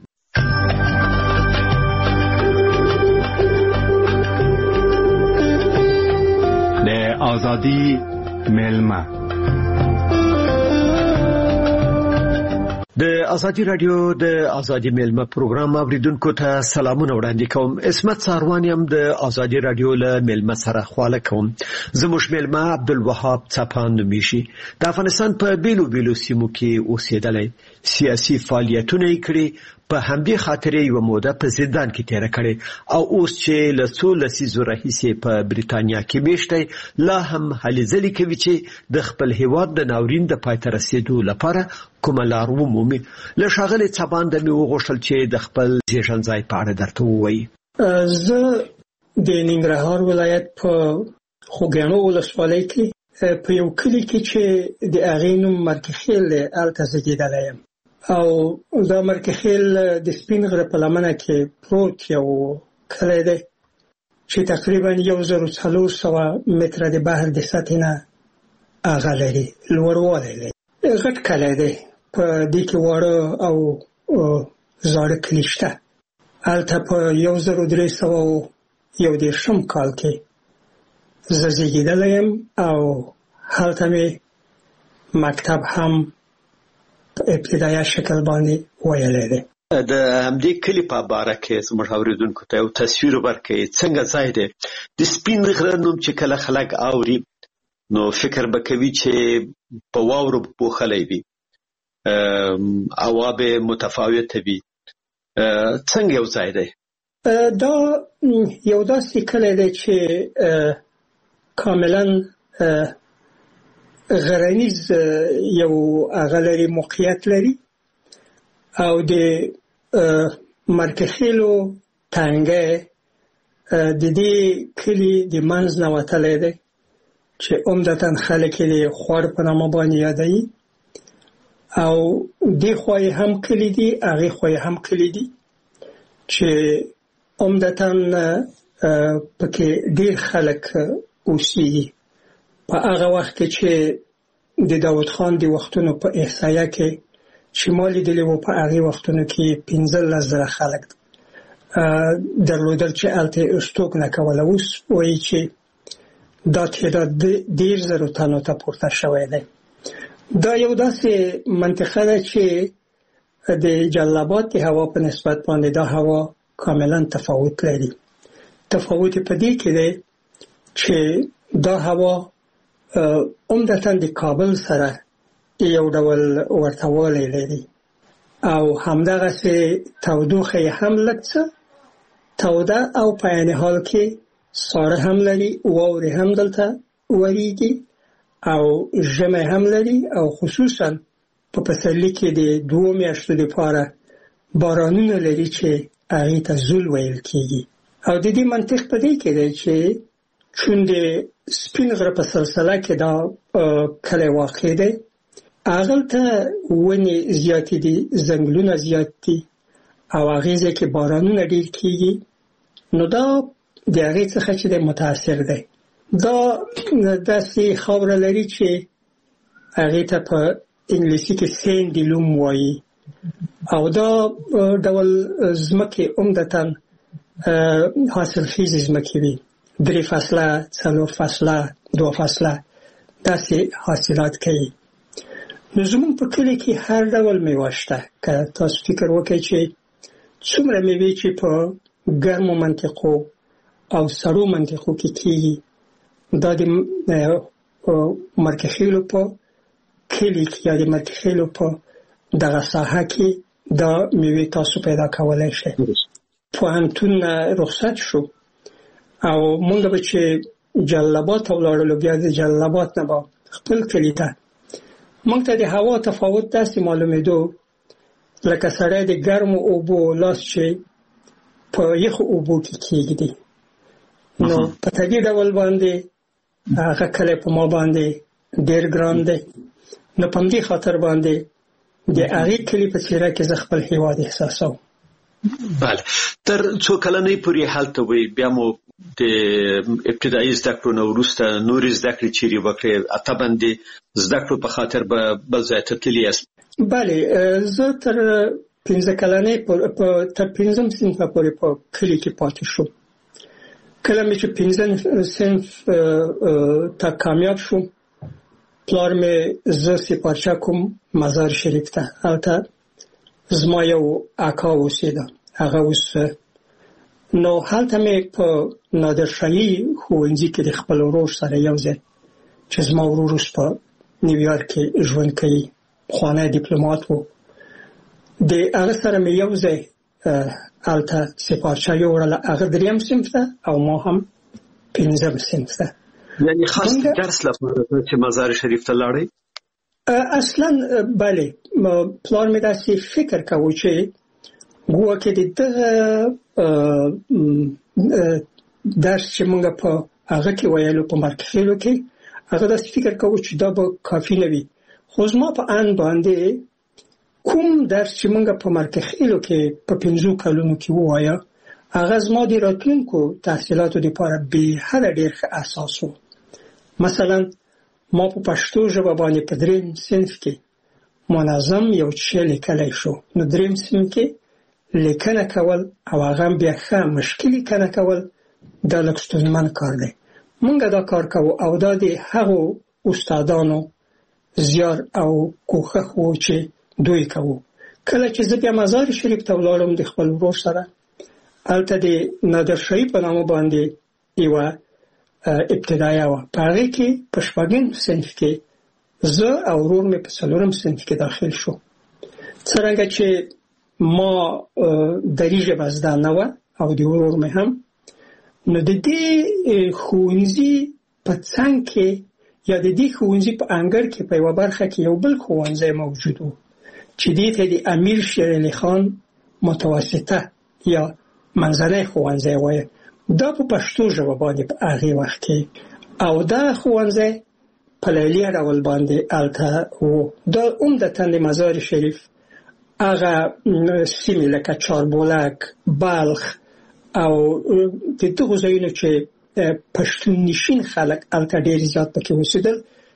Speaker 4: د آزادی ملما د ازادي رادیو د ازادي ملما پروګرام اوریدونکو ته سلامونه وړاندې کوم. اسمت ساروانیم د ازادي رادیو له ملما سره خواله کوم. زموږ ملما عبدالوهاب څپان نومیږي. د افغانستان په بیلو سیمو کې اوسېدلی، سیاسي فعالیتونه یې کړي، په همدې خاطر یو موده په زندان کې تیر کړي او اوس چې له څو لسیزو راهیسې په بریتانیا کې میشته لا هم هلې ځلې کوي چې د خپل هیواد د ناورین د پای ته رسیدو لپاره کومه لار ومومي. له ښاغلي څپان د مې وغوښتل چې د خپل زیږون ځای په اړه درته ووایي.
Speaker 5: زه د ننګرهار ولایت په خوږیاڼو ولسوالۍ کې په یو کلي کې چې د هغې نوم مرکخیل دی هلته زیږېدلی یم او دا مرکخیل د سپین غره په لمنه کې پروت یو کلی دی چې تقریبا 1400 متره د بحر د سطحې نه هغه لري، لوړوالی لري. غټ کلی دی، په دې کې واړه او زاړه کلي شته. هلته په 1311 کال کې زه زیږېدلی یم او هلته مې مکتب هم په ابتدایي شکل باندې ویلی دی.
Speaker 4: د همدې کلي په باره کې زموږ اورېدونکو ته یو تصویر ورکړئ. څنګه ځای دی؟ د سپین غره نوم چې کله خلک اوري نو فکر بکوي چې په واورو پوښلې وي هوا به متفاوته وي څنګه یو ځای دی
Speaker 5: دا یو داسې کلی دی چې کاملا غرنیز یو هغه لري موقعیت لري او د مرکخیلو تانګه د دې کلی د منځ نه وتلی دی چې عمدتاً خلک یې خوار په نامه باندې یادوي او دې خوا یې هم کلی دي هغې خوا یې هم کلی دي چې عمدتاً پکې ډېر خلک اوسېږي په هغه وخت کې چې د داود خان د وختونو په احصایه کې چې ما لیدلي وو په هغې وختونو کې 15,000 خلک درلودل چې هلته یې استوګ نه کوله اوس وایي چې دا تعداد 10,000 تنو ته پورته شوی دی دا یو داسې منطقه ده چې د جلال آباد د هوا په نسبت باندې دا هوا کاملا تفاوت لري تفاوت په دې کې دی چې دا هوا عمدتاً د کابل سره یو ډول ورتهوالی لري او همدغسې تودوخه یې هم لږ څه توده او په عین حال کې ساړه هم لري واورې هم دلته وریږي او ژمی هم لري او خصوصا په پسرلي کې د 2 میاشتو لپاره بارانونه لري چې هغې ته زول ویل کېږي او د دې منطق په دې کې دی چې چون د سپین غره په سلسله کې دا کلی واقع دی هغلته ونې زیاتې دي ځنګلونه زیات دي او هغې ځای کې بارانونه ډېر کېږي نو دا د هغې څخه چې دی متاثر دی دا داسې خاوره لري چې هغې ته په انګلیسي کې سینډي لوم وایي او دا ډول ځمکې عمدتاً حاصلخیزې ځمکې وي 3 فصله 4 فصله 2 فصله داسې حاصلات کوي نو زموږ په کلي کې هر ډول میوه شته که تاسو فکر وکړئ چې څومره میوې چې په ګرمو منطقو او سړو منطقو کې کېږي دا د مرکخیلو په کلي کې یا د مرکخیلو په دغه ساحه کې دا میوې تاسو پیدا کولی شئ پوهنتون رخصت شو او مونږ به چې جلال آباد ته ولاړلو بیا د جلال آباد نه به خپل کلي ته مونږ ته د هوا تفاوت داسې معلومېدو لکه سړی د ګرمو اوبو لاس چې په یخو اوبو کې کېږدي نو په طبیعي ډول باندې هغه کلی په ما باندې ډېر ګران دی نو په همدې خاطر باندې د هغې کلي په څېره کې زه خپل هېواد احساسوم
Speaker 4: بله تر څو کلنۍ پورې هلته وئ بیا مو د ابتدایي زده کړو نه وروسته نورې زده کړې چیرې وکړې طبعا د زده کړو په خاطر به بل ځای ته تللي یاست
Speaker 5: بله زه تر 15 کلنۍ تر 5م صنفه پورې په کلي کې پاتې شوم کله مې چې 5م صنف ته کامیاب شوم پلار مې زه سپارچه کوم مزار شریف ته هلته زما یو اکا اوسېده هغه اوس نو هلته مې په نادرشاهي ښوونځي کې د خپل ورور سره یو ځای چې زما ورور اوس په نیویارک کې ژوند کوي پخوانی ډیپلومات و د هغه سره مې یو ځای هلته سپارچه یوړله هغه 3م صنف ته او ما هم 5م صنف ته
Speaker 4: یعنی خاص درس لپاره چې مزار شریف ته لاړئ
Speaker 5: اصلا بله پلار مې داسې فکر کوو چې ګویا د دغه درس چې موږ په هغه کې ویلو په مرکخیلو کې هغه داسې فکر کوو چې دا به کافي نه وي خو زما په ان باندې کوم درس چې موږ په مرکخیلو کې په 5 کلونو کې ووایه هغه زما د راتلونکو تحصیلاتو لپاره بېحده ډېر ښه اساس و مثلا ما په پښتو ژبه باندې په 3م صنف کې منظم یو څه لیکلی شو نو 3م صنف کې لیکنه کول او هغه بیا ښه مشکل لیکنه کول دا لږ ستونزمن کار دی موږ دا کار کوو او دا د هغو استادانو زیار او کوښښ و چې دوی کوو کله چې زه بیا مزار شریف ته ولاړم د خپل ورور سره هلته د نادرشاهي په نامه باندې یوه ابتدایه و په هغې کې په شپږم صنف کې زه او ورور مې په څلورم صنف کې داخل شو. څرنګه چې ما دري ژبه زده نه وه او د ورور مې هم، نو د دې ښوونځي په څنګ کې یا د دې ښوونځي په انګړ کې په یوه برخه کې یو بل ښوونځی موجود و چې دې ته د امیر شیر علي خان متوسطه یا منځنی ښوونځی وایي. دا په پښتو ژبه باندې په هغې وخت کې، او دا ښوونځی په لیلیه ډول باندې هلته و. دا عمدتاً د مزار شریف هغه سیمې لکه چاربولک، بلخ او د دغو ځایونو چې پښتون نشین خلک هلته ډېر زیات پکې اوسېدل،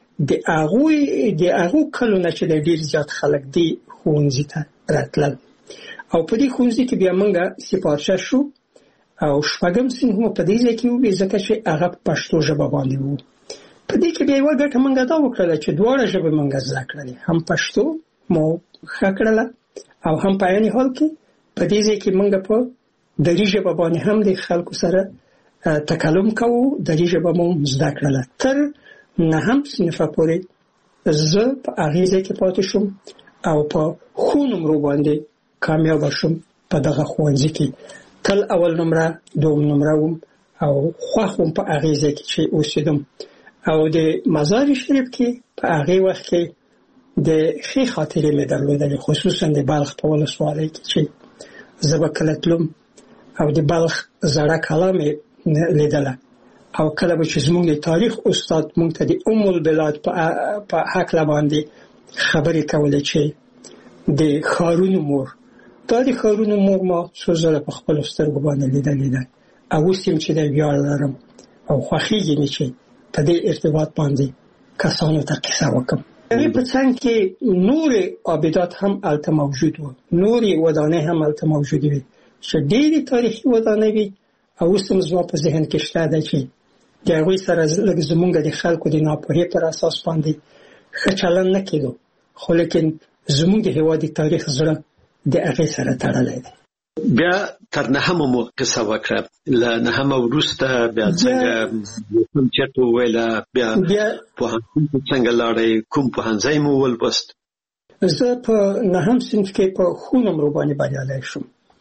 Speaker 5: د هغو کلو نه چې ډېر زیات خلک دې ښوونځي ته راتلل. او په دې ښوونځي کې بیا موږ سپارچه شو او شپږم صنف مو په دې ځای کې ووي ځکه چې هغه په پښتو ژبه باندې و. په دې کې بیا یوه ګټه موږ دا وکړله چې دواړه ژبې موږ زده کړلې، هم پښتو مو ښه کړله او هم په عین حال کې په دې ځای کې موږ په دري ژبه باندې هم د خلکو سره تکلم کوو، دري ژبه مو زده کړله. تر نهم صنفه پورې زه په هغې ځای کې پاتې شوم او په ښو نمرو باندې کامیابه شوم. په دغه ښوونځي کې تل اول نمره، دوم نمره وم او خوښ وم په هغې ځای کې چې اوسېدم. او د مزار شریف کې په هغې وخت کې د ښې خاطرې مې درلودلې، خصوصا د بلخ په ولسوالۍ کې چې زه به کله تلم او د بلخ زړه کلا مې لیدله، او کله به چې زموږ د تاریخ استاد موږ ته د ام البلاد په هکله باندې خبرې کولې چې د ښارونو مور، دا د ښارونو مور ما څو ځله په خپلو سترګو باندې لیدلې ده او اوس یم چې د ویاړ لرم او خوښېږي مې چې په دې ارتباط باندې کسانو ته کیسه وکړم. هغې په څنګ کې نورې آبدات هم هلته موجود وو، نورې ودانۍ هم هلته موجودې وې چې ډېرې تاریخي ودانۍ وې، او اوس هم زما په ذهن کې شته ده چې د هغوی سره لږ زموږ د خلکو د ناپوهۍ پر اساس باندې ښه چلند نه کېدو، خو لیکن زموږ د هېواد د تاریخ زړه د هغې سره تړلی دی.
Speaker 4: بیا تر نهمه مو قصه وکړه، له نهمه وروسته بیا څنګه کوم چېرته وویله، بیا پوهنتون ته څنګه لاړئ، کوم پوهنځی مو ولوست؟
Speaker 5: زه په نهم صنف کې په ښو نمرو باندې بریالی شوم.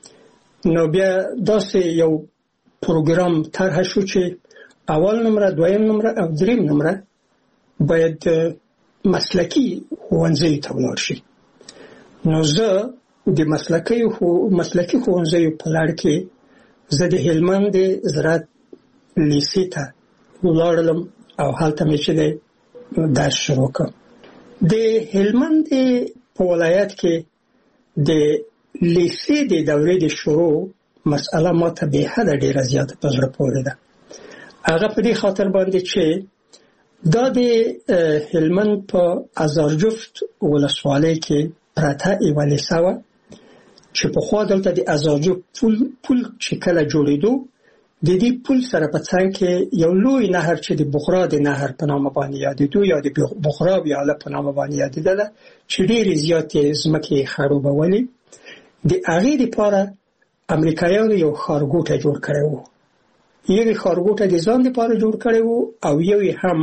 Speaker 5: نو بیا داسې یو پروګرام طرحه شو چې اول نمره، دویم نمره او دریم نمره باید مسلکي ښوونځیو ته ولاړ شي. نو زه د مسلکي ښوونځیو په لړ کې زه د هلمند د زراعت لیسې ته ولاړلم او هلته مې چې درس شروع کړ. د هلمند په ولایت کې د لیسې د دورې د شروع مسأله ماته بې حده ډېره زیاته په زړه پورې ده. هغه په دې خاطر باندې چې دا د هلمند په ازارجفت ولسوالۍ کې پرته یوه لیسه وه چې پخوا دلته د ازارجفت پل چې کله جوړېدو، د دې پل سره په څنګ کې یو لوی نهر چې د بخرا د نهر په نامه باندې یادېدو یا د بخرا ویاله په نامه باندې یادېدله، چې ډېرې زیاتې ځمکې یې خړوبولې. د هغې دپاره امریکایانو یو ښارګوټی جوړ کړی و، یو یې ښارګوټی د ځان دپاره جوړ کړی و او یو یې هم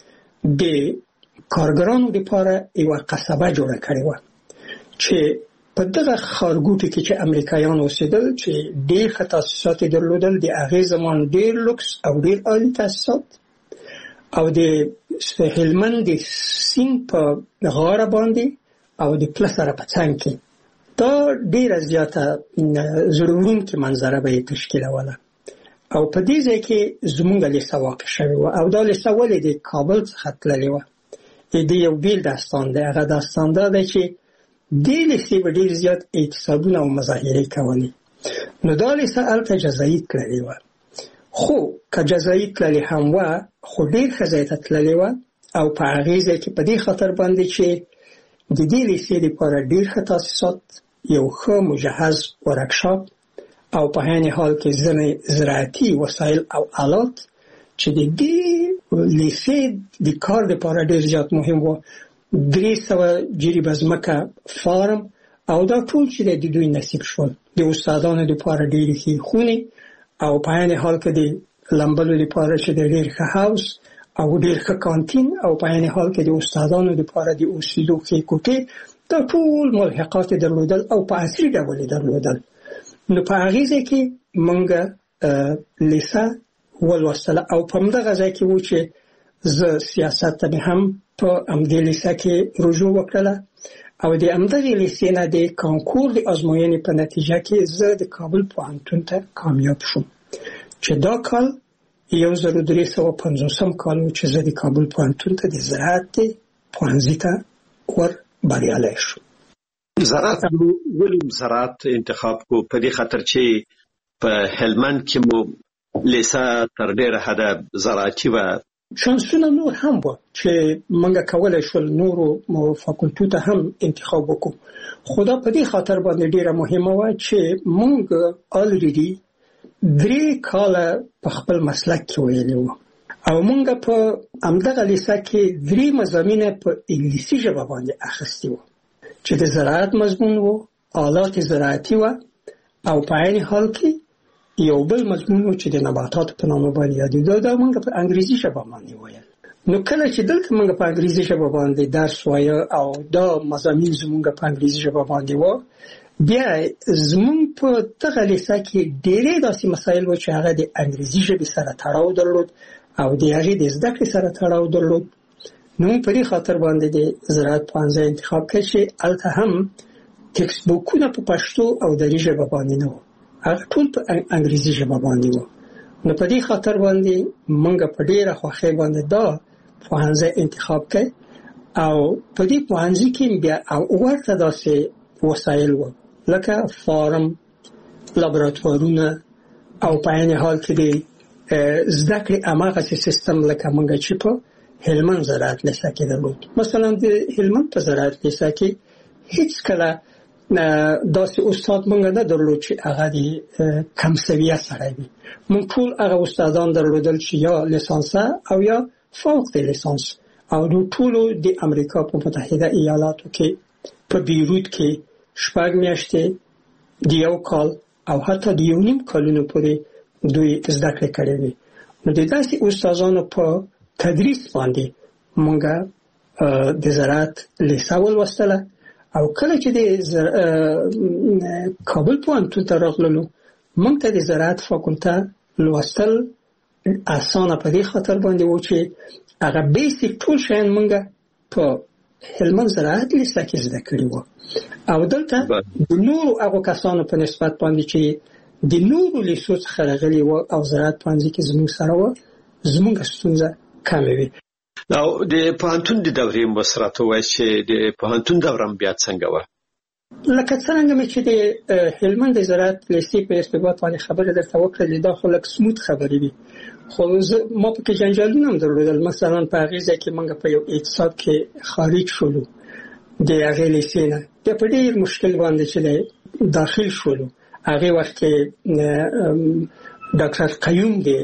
Speaker 5: د کارګرانو دپاره یوه قصبه جوړه کړې وه چې په دغه ښارګوټي کې چې امریکایان اوسېدل، چې ډېر ښه تاسیسات یې درلودل، د هغې زمان ډېر لوکس او ډېر عالي تاسیسات، او د هلمند د سیند په غاړه باندې او د پله سره په څنګ کې دا ډېره زیاته زړه وړونکې منظره به یې تشکیلوله. او په دې ځای کې زموږ لیسه واقع شوې وه، او دا لیسه ولې د کابل څخه تللې وه. د یو بیل داستان دی، هغه داستان دا دی چې دې لیسې به ډېر زیات اعتصابونه او مظاهرې کولې. نو دا لیسه هلته جزایي تللې وه، خو که جزایي تللې هم وه خو ډېر ښه ځای ته تللې وه، او په هغې ځای کې په دې خاطر باندې چې د دې لیسې دپاره ډېر ښه تاسیسات، یو ښه مجهز ورکشاپ او په عین حال کې ځینې زراعتي وسایل او آلات چې د دې لیسې د کار دپاره ډېر زیات مهم و. 300 جریبه ځمکه، فارم، او دا ټول چې د دوی نصیب شول. د استادانو دپاره ډېرې ښې خونې او په عین حال کې د لمبلو لپاره چې د ډیر ښه هاوس او ډیر ښه کانتین او په عین حال کې د استادانو لپاره د اوسېدو ښې کوټې دا ټول ملحقات درلودل او په عصري ډول درلودل. نو په هغې ځای کې موږ لیسه ولوستله او په همدغه ځای کې و چې زه سیاست ته مې هم په همدې لیسه کې رجوع وکړله او د همدغې لیسې نه د کانکور د ازموینې په نتیجه کې زه د کابل پوهنتون ته کامیاب شوم چې دا کال 1350 کال و چې زه د کابل پوهنتون ته د زراعت پوهنځي ته ور بریالی شوم.
Speaker 4: زراعت ولې زراعت انتخاب کو؟ په دې خاطر چې په هلمند کې مو لیسه تر ډیره حده زراعتي و.
Speaker 5: شانسونه نور هم و چې موږ کولای شول نورو فاکولټو ته هم انتخاب وکړو، خو دا په دې خاطر باندې ډیره مهمه وه چې موږ الریډي 3 کاله په خپل مسلک کې ویلي وو او موږ په همدغه لیسه کې 3 مضامین په انګلیسي ژبه باندې اخیستي وو چې د زراعت مضمون وو، آلات زراعتي وو او په عین حال کې یو بل مضمون و چې د نباتاتو په نامه باندې یادېده، دا موږ په انګریزي ژبه باندې ویل. نو کله چې دلته موږ په انګریزي ژبه باندې درس وایه او دا مضامین زموږ په انګریزي ژبه باندې و، بیا زموږ په دغه لیسه کې ډېرې داسې مسایل و چې هغه د انګریزي ژبې سره تړاو درلود او د هغې د زده کړې سره تړاو درلود. نو موږ په دې خاطر باندې د زراعت پوهنځی انتخاب کړ چې هلته هم ټکسټ بوکونه په پښتو او دري ژبه باندې نه وو، هغه ټول په انګریزي ژبه باندې وو. نو په دې خاطر باندې موږ په ډېره خوښۍ باندې دا پوهنځی انتخاب کړ او په دې پوهنځي کې بیا ورته داسې وسایل وو لکه فارم، لابراتوارونه او په عین حال کې د زده کړې هماغسې سیستم لکه موږ چې په هلمند زراعت لیسه کې درلود. مثلا د هلمند په زراعت لیسه کې هیڅ کله داسې استاد موږ نه درلود چې هغه د کم سویه سړی وي. موږ ټول هغه استادان درلودل چې یا لیسانسه او یا فوق د لیسانس او د ټولو د امریکا په متحده ایالاتو کې په بیروت کې 6 میاشتې د 1 کال او حتی د 1.5 کالونو پورې دوی زده کړې کړې وي. نو د داسې استادانو په تدریس باندې موږ د زراعت لیسه ولوستله او کله چې د کابل پوهنتون ته راغللو موږ ته د زراعت فاکولته لوستل اسانه په دې خاطر باندې و چې هغه بیسیک ټول شیان موږ په هلمند زراعت لیسه کې زده کړي وو او دلته د نورو هغو کسانو په نسبت باندې چې د نورو لیسو څخه راغلي وو او زراعت پوهنځي کې زموږ سره وو زموږ ستونزه کمه وي.
Speaker 4: او د پوهنتون د دورې مسرات وایي چې د پوهنتون دوره بیا څنګه وه؟
Speaker 5: لکه څنګه مې چې د هلمند زراعت لیسې په ارتباط باندې خبره درته وکړلې دا خو لږ سموت خبرې دي، خو ما پکې جنجالونه هم درلودل. مثلا په هغې ځای کې موږ په یو اعتصاب کې خارج شولو د هغې لیسې نه، بیا په ډېر مشکل باندې چې داخل شولو. هغې وخت کې ډاکټر قیوم د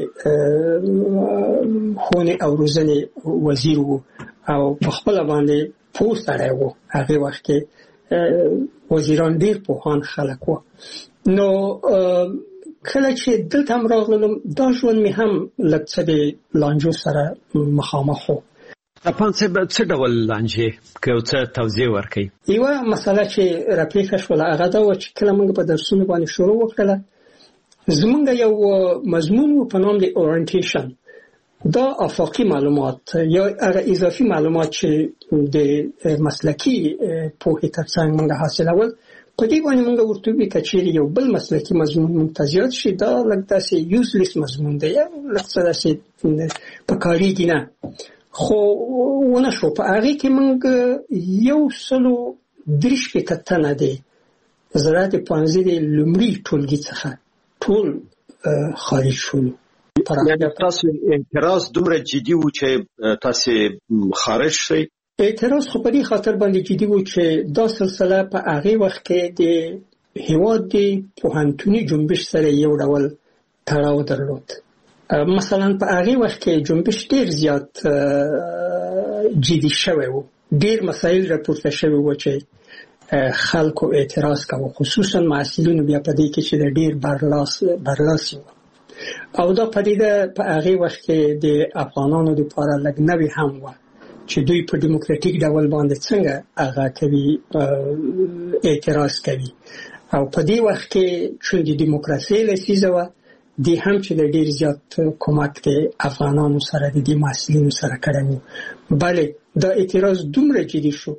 Speaker 5: ښوونې او روزنې وزیر و او په خپله باندې پوه سړی و. هغې وخت کې وزیران ډېر پوهان خلک و. نو کله چې دلته هم راغلم دا ژوند مې هم لږ څه د لانجو سره مخامخ و.
Speaker 4: اپان صاحب څه ډول لانجې که څه توضیح ورکړئ؟
Speaker 5: یوه مسله چې راپېښه شوله هغه دا وه چې کله موږ په درسونو باندې شروع وکړله زمونږ یو مضمون و په نام د اورینټیشن. دا افاقي معلومات یا هغه اضافي معلومات چې د مسلکي پوهې ترڅنګ موږ حاصلول په دې باندې موږ ورته وی کچېرې یو بل مسلکي مضمون موږ ته زیات شي دا لږ داسې یوزلیس مضمون دی یا لږ څه داسې په کارېږي نه. خو ونه شو په هغې کې موږ 130 تنه د زراعت پوهنځي د لومړي ټولګي څخه ټول خارج شولو.
Speaker 4: تاسو اعتراض دومره جدي و چې تاسو خارج شئ؟
Speaker 5: اعتراض خو په دې خاطر باندې جدي و چې دا سلسله په هغې وخت کې د هېواد د پوهنتوني جنبش سره یو ډول تړاو درلود. مثلا په هغې وخت کې جنبش ډېر زیات جدي شوی و، ډېر مسایل راپورته شوي و چې خلکو اعتراض کاوه، خصوصا محصلینو بیا په دې کې چې د ډېر برلاسي و. او دا پدیده په هغه وخت کې د افغانانو لپاره لږ نوې هم و چې دوی په دیموکراتیک ډول باندې څنګه هغه کوي اعتراض کوي او په دې وخت کې چې د دیموکراسي لسیزه و دی هم چې د ډیر زیات کومک د افغانانو سره د دې مسلمانانو سره کړو بلې دا اعتراض دومره جدي شو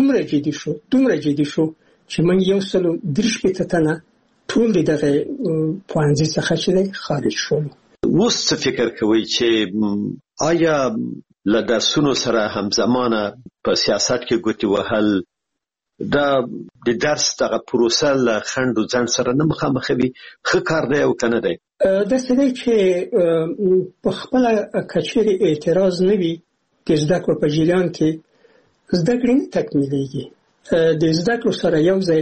Speaker 5: چې موږ یو سلو درش په تنه ټول دغه پوانځي څخه چې خارج شول.
Speaker 4: اوس څه فکر کوي چې آیا له درسونو سره همزمانه په سیاست کې ګوتې وهل دا د درس دغه پروسه له خنډ او ځنډ سره نه مخامخوي ښه کار دی او کنه دی؟
Speaker 5: دا څه دی چې په خپل کچېري اعتراض نه وي د زده کړو په جریان کې زده کړې نه تکمیلېږي. د زده کړو سره یو ځای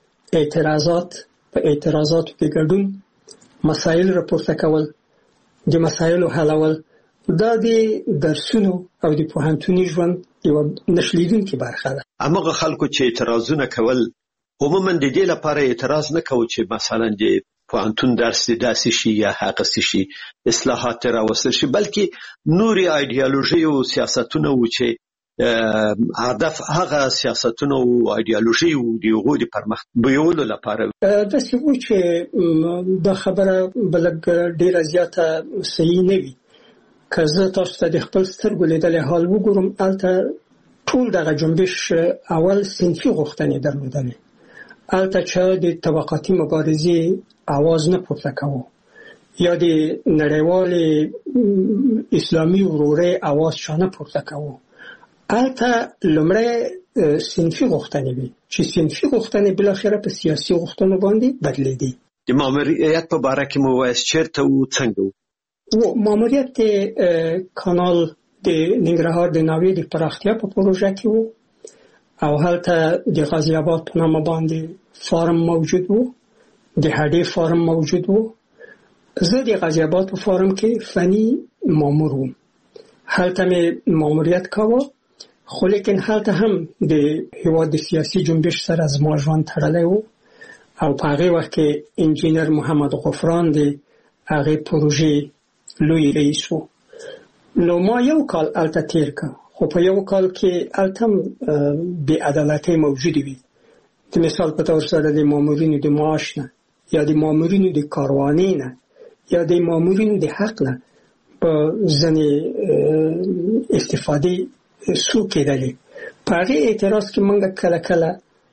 Speaker 5: په اعتراضاتو کې ګډون، مسایل راپورته کول، د مسایلو حلول، دا د درسونو او د پوهنتوني ژوند یو نشلیدونکې برخه ده.
Speaker 4: هماغه خلکو چې اعتراضونه کول عموما د دې لپاره اعتراض نه کوي چې مثلا د پوهنتون درس داسې شي یا هغه شي اصلاحات راوستل شي، بلکې نوري ایدئولوژي او سیاستونه و چې هدف هغه سیاستونه او ایدئولوژي او د غوډي پرمختګ بیولو لپاره
Speaker 5: دا څه و چې دا خبره بلګ ډیره زیاته صحیح نه وي. که زه تاسو ته د خپل سترګو لیدلې حال وګورم، البته ټول دغه جنبش اول صنفي غوښتنې درلودلې، البته چې د طبقاتي مبارزې आवाज نه پورته کوو یا د نړیوال اسلامي ورورۍ आवाज شانه پورته کوو. البته لمړی صنفي غوښتنې وي چې صنفي غوښتنې بل اخره په سیاسي غوښتنو باندې بدلېدي.
Speaker 4: د ماموریت په باره کې مو وایي چیرته و څنګه
Speaker 5: و ماموریت کانال د ننګرهار د ناوې د پراختیا په پروژه کې وو او هلته د غازی آباد په نامه باندې فارم موجود وو، د هډې فارم موجود وو. زه د غازی آباد په فارم کې فني مامور وم، هلته مې ماموریت کاوه، خو لیکن هلته هم د هیواد د سیاسي جنبش سره زما ژوند تړلی وو او په هغې وخت کې انجینر محمد غفران د هغې پروژې لوی رئیس وو. نو ما یو کال هلته تیر کړ، خو په یو کال کې هلته هم بې عدالتۍ موجودې وي. د مثال په طور سره د مامورینو د معاش نه یا د مامورینو د کاروانۍ نه یا د مامورینو د حق نه په ځینې استفادې سو کېدلې. په هغې اعتراض کې موږ کله کله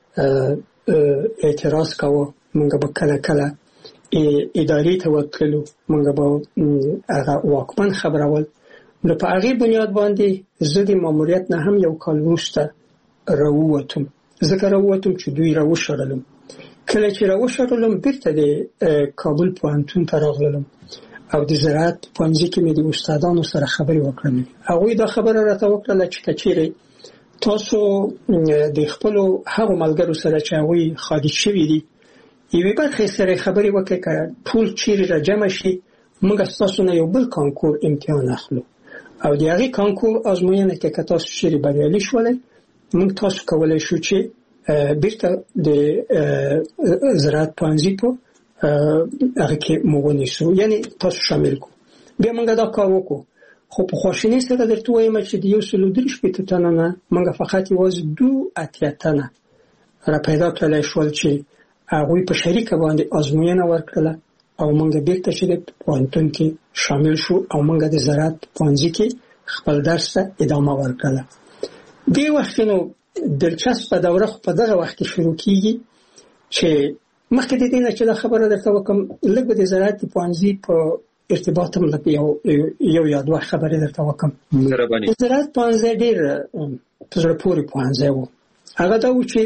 Speaker 5: اعتراض کوو، موږ به کله کله ادارې ته ورتللو، موږ به هغه واکمن خبرول. نو په هغې بنیاد باندې زه د ماموریت نه هم یو کال وروسته راووتم، ځکه راووتم چې دوی راوشړلم. کله چې راوشړلم بیرته د کابل پوهنتون ته راغلم او د زراعت پوهنځي کې مې د استادانو سره خبرې وکړم. هغوی دا خبره راته وکړله چې که چیرې تاسو د خپلو هغو ملګرو سره چې هغوی خارج شوي دي یوې برخې سره خبرې وکړئ، که ټول چیرې را جمع شي موږ ستاسو نه یو بل کانکور امتحان اخلو او د هغې کانکور ازموینه کې که تاسو چیرې بریالي شولئ موږ تاسو کولی شو چې بیرته د زراعت پوهنځي په هغه کې موږ ونیسو، یعنی تاسو شامل کو. بیا موږ دا کار وکړو، خو په خواشینۍ سره درته وایم چې د 133 تنه نه موږ فقط یوازې 2 تنه را پیدا کړلی شول چې هغوی په شریکه باندې ازموینه ورکړله او موږ بیرته چې د پوهنتون کې شامل شو او موږ د زراعت پوهنځي کې خپل درس ته ادامه ورکړله. دې وخت نو دلچسپه دوره خو په دغه وخت کې شروع کیږي چې مخکې د دې نه چې دا خبره درته وکړم لږ به د زراعت پوهنځي په ارتباط هم لږ یو یا دوه خبرې درته وکړم. د زراعت پوهنځی ډېر په زړه پورې پوهنځی و. هغه دا و چې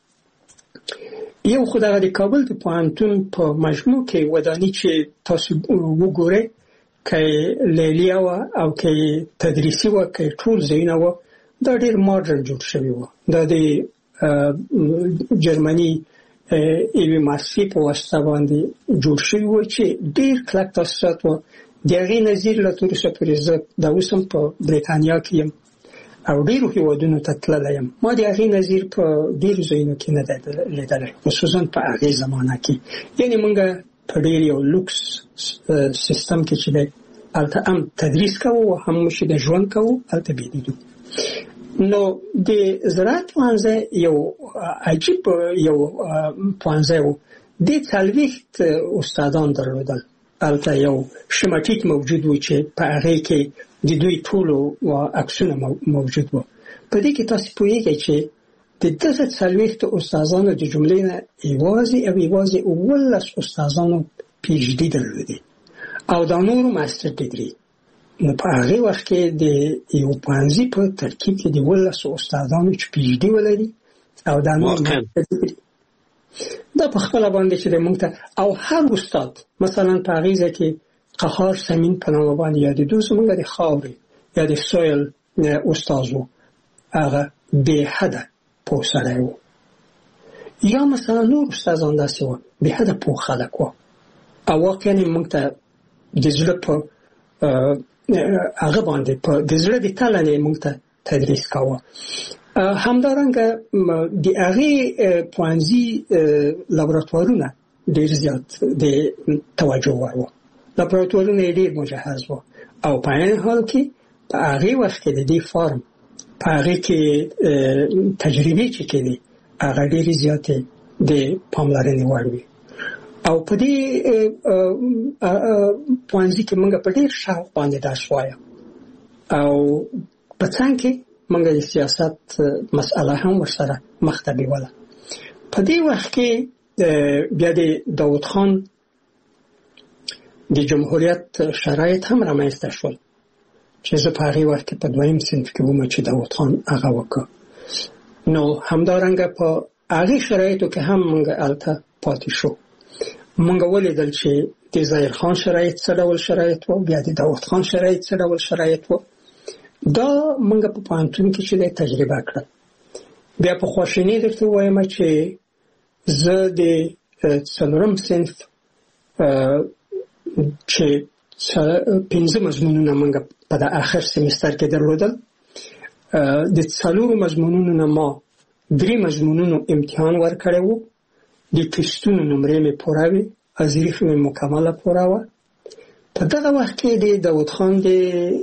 Speaker 5: یو خو دغه د کابل د پوهنتون په مجموع کې وداني چې تاسو وګورئ، که لیلیه وه او که تدریسي وه که ټول ځایونه وه، دا ډېر ماډرن جوړ شوي وه. دا د جرمني یوې مؤسسې په واسطه باندې جوړ شوي وه چې ډېر کلک تاسیسات وه. د هغې نظیر له تر اوسه پورې زه دا اوس هم په بریتانیا کې یم او ډېرو هېوادونو ته تللی یم. ما د هغې نظیر په ډېرو ځایونو کې نه دی لیدلی، خصوصا په هغې زمانه کې. یعنې موږ په ډېر یو لوکس سیستم کې چې دی هلته هم تدریس کوو هم چې د ژوند کوو هلته بېدیدو. نو د زراعت پوهنځی یو عجیب یو پوهنځی و. دې 40 استادان درلودل. هلته یو شمټیک موجود و چې په هغې کې د دوی ټولو عکسونه موجود و. په دې کې تاسو پوهېږئ چې د دغه 40 استادانو د جملې نه یوازې 11 استادانو PhD درلودې او دا نورو ماستر ډیګري. نو په هغې وخت کې د یو پوهنځي په ترکیب کې د 11 استادانو چې PhD ولري او دا نور ماستر ډیګري، دا په خپله باندې چې موږ ته او هر استاد مثلا په هغې ځای کې قهار سمین په نامه باندې یادېدو، زموږ د خاورې یا د سویل استاد و، هغه بې حده پوه سړی و. یا مثلا نور استادان داسې و بې حده پوه خلک و او واقعا موږ ته د زړه په هغه باندې په د زړه د تله نه موږ ته تدریس کاوه. همدارنګه د هغې پوهنځي لابراتوارونه ډېر زیات د توجه وړ وو. لابراتوارونه یې ډېر مجهز وو او په عین حال کې په هغې وخت کې د دې فارم په هغې کې تجربې چې کېدې هغه ډېرې زیاتې د پاملرنې وړ وې. او په دې پوهنځي کې موږ په ډېر شوق باندې درس وایه او په څنګ کې موږ د سیاست مسئله هم ورسره مخ ته بیوله. په دې وخت کې بیا د داود خان د جمهوریت شرایط هم رامنځته شول چې زه په هغې وخت کې په 2م صنف کې وم چې داود خان هغه وکړ. نو همدارنګه په هغې شرایطو کې هم موږ هلته پاتې شو. موږ ولیدل چې د ظاهر خان شرایط څه ډول شرایط و، بیا د داود خان شرایط څه ډول شرایط و. دا موږ په پوهنتون کې چې تجربه کړل. بیا په خواشیني درته وایم چې زه د 4م صنف چې 5 مضمونونه موږ په د آخر سمستر کې درلودل، د 4 مضمونونو نه ما 3 مضمونونو امتحان ورکړی و، د تستونو نمرې مې پوره وې، ازریف مې مکمله پوره وه. په دغه وخت کې د داود خان د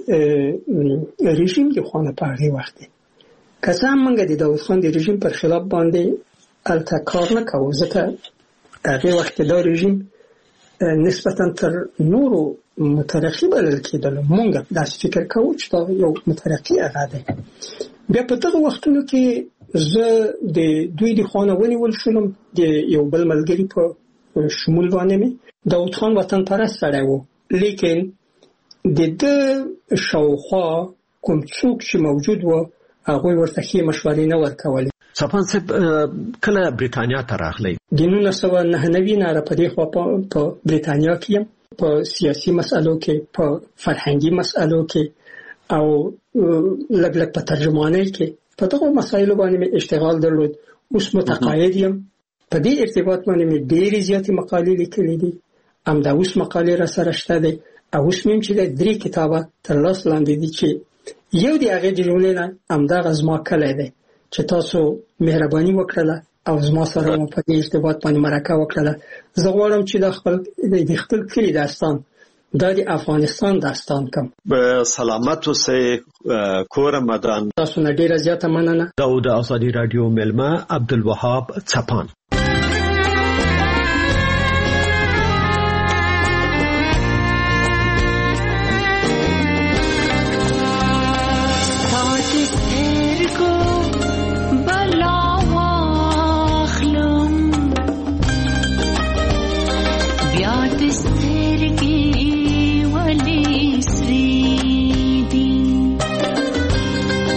Speaker 5: رژیم د خوا په هغې وخت کې که څه هم موږ د داود خان د رژیم پر خلاف باندې هلته کار نه کوو، ځکه هغې وخت کې دا رژیم نسبتا تر نورو مترقي بلل کېدلو. موږ داسې فکر کوو چې دا یو مترقي هغه دی. بیا په دغه وختونو کې زه د دوی د خوا نه ونیول شولم، د یو بل ملګري په شمول باندې مې. داود خان وطن پرست سړی و، لیکن د ده شاوخوا کوم څوک چې موجود و هغوی ورته ښې مشورې نه ورکولې.
Speaker 4: صفان صاحب کله بریتانیا ته راغلی؟ د
Speaker 5: 1999 نه را په دې خوا په بریتانیا کې یم، په سیاسي مسئلو کې، په فرهنګي مسئلو کې او لږ لږ په ترجمانۍ کې. په دغو مسایلو باندې مې اشتغال درلود. اوس متقاعد یم. په دې ارتباط باندې مې ډېرې زیاتې مقالې لیکلې دي. همدا اوس مقالې را سره شته دی او اوس مې چې 3 کتابه تر لاس لاندې دي چې یو د هغې د جملې نه همدغه زما کلی دی چې تاسو مهرباني وکړله او زما سره مو په دې ارتباط باندې مرکه وکړله. زه غواړم چې د خپل کلي داستان دا د افغانستان داستان کم.
Speaker 4: به سلامت اوسئ کور مدان.
Speaker 5: تاسو نه ډېره زیاته مننه.
Speaker 4: دا د ازادي رادیو مېلمه عبدالوهاب څپان.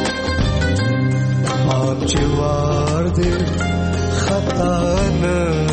Speaker 6: جوار دے خطا نہ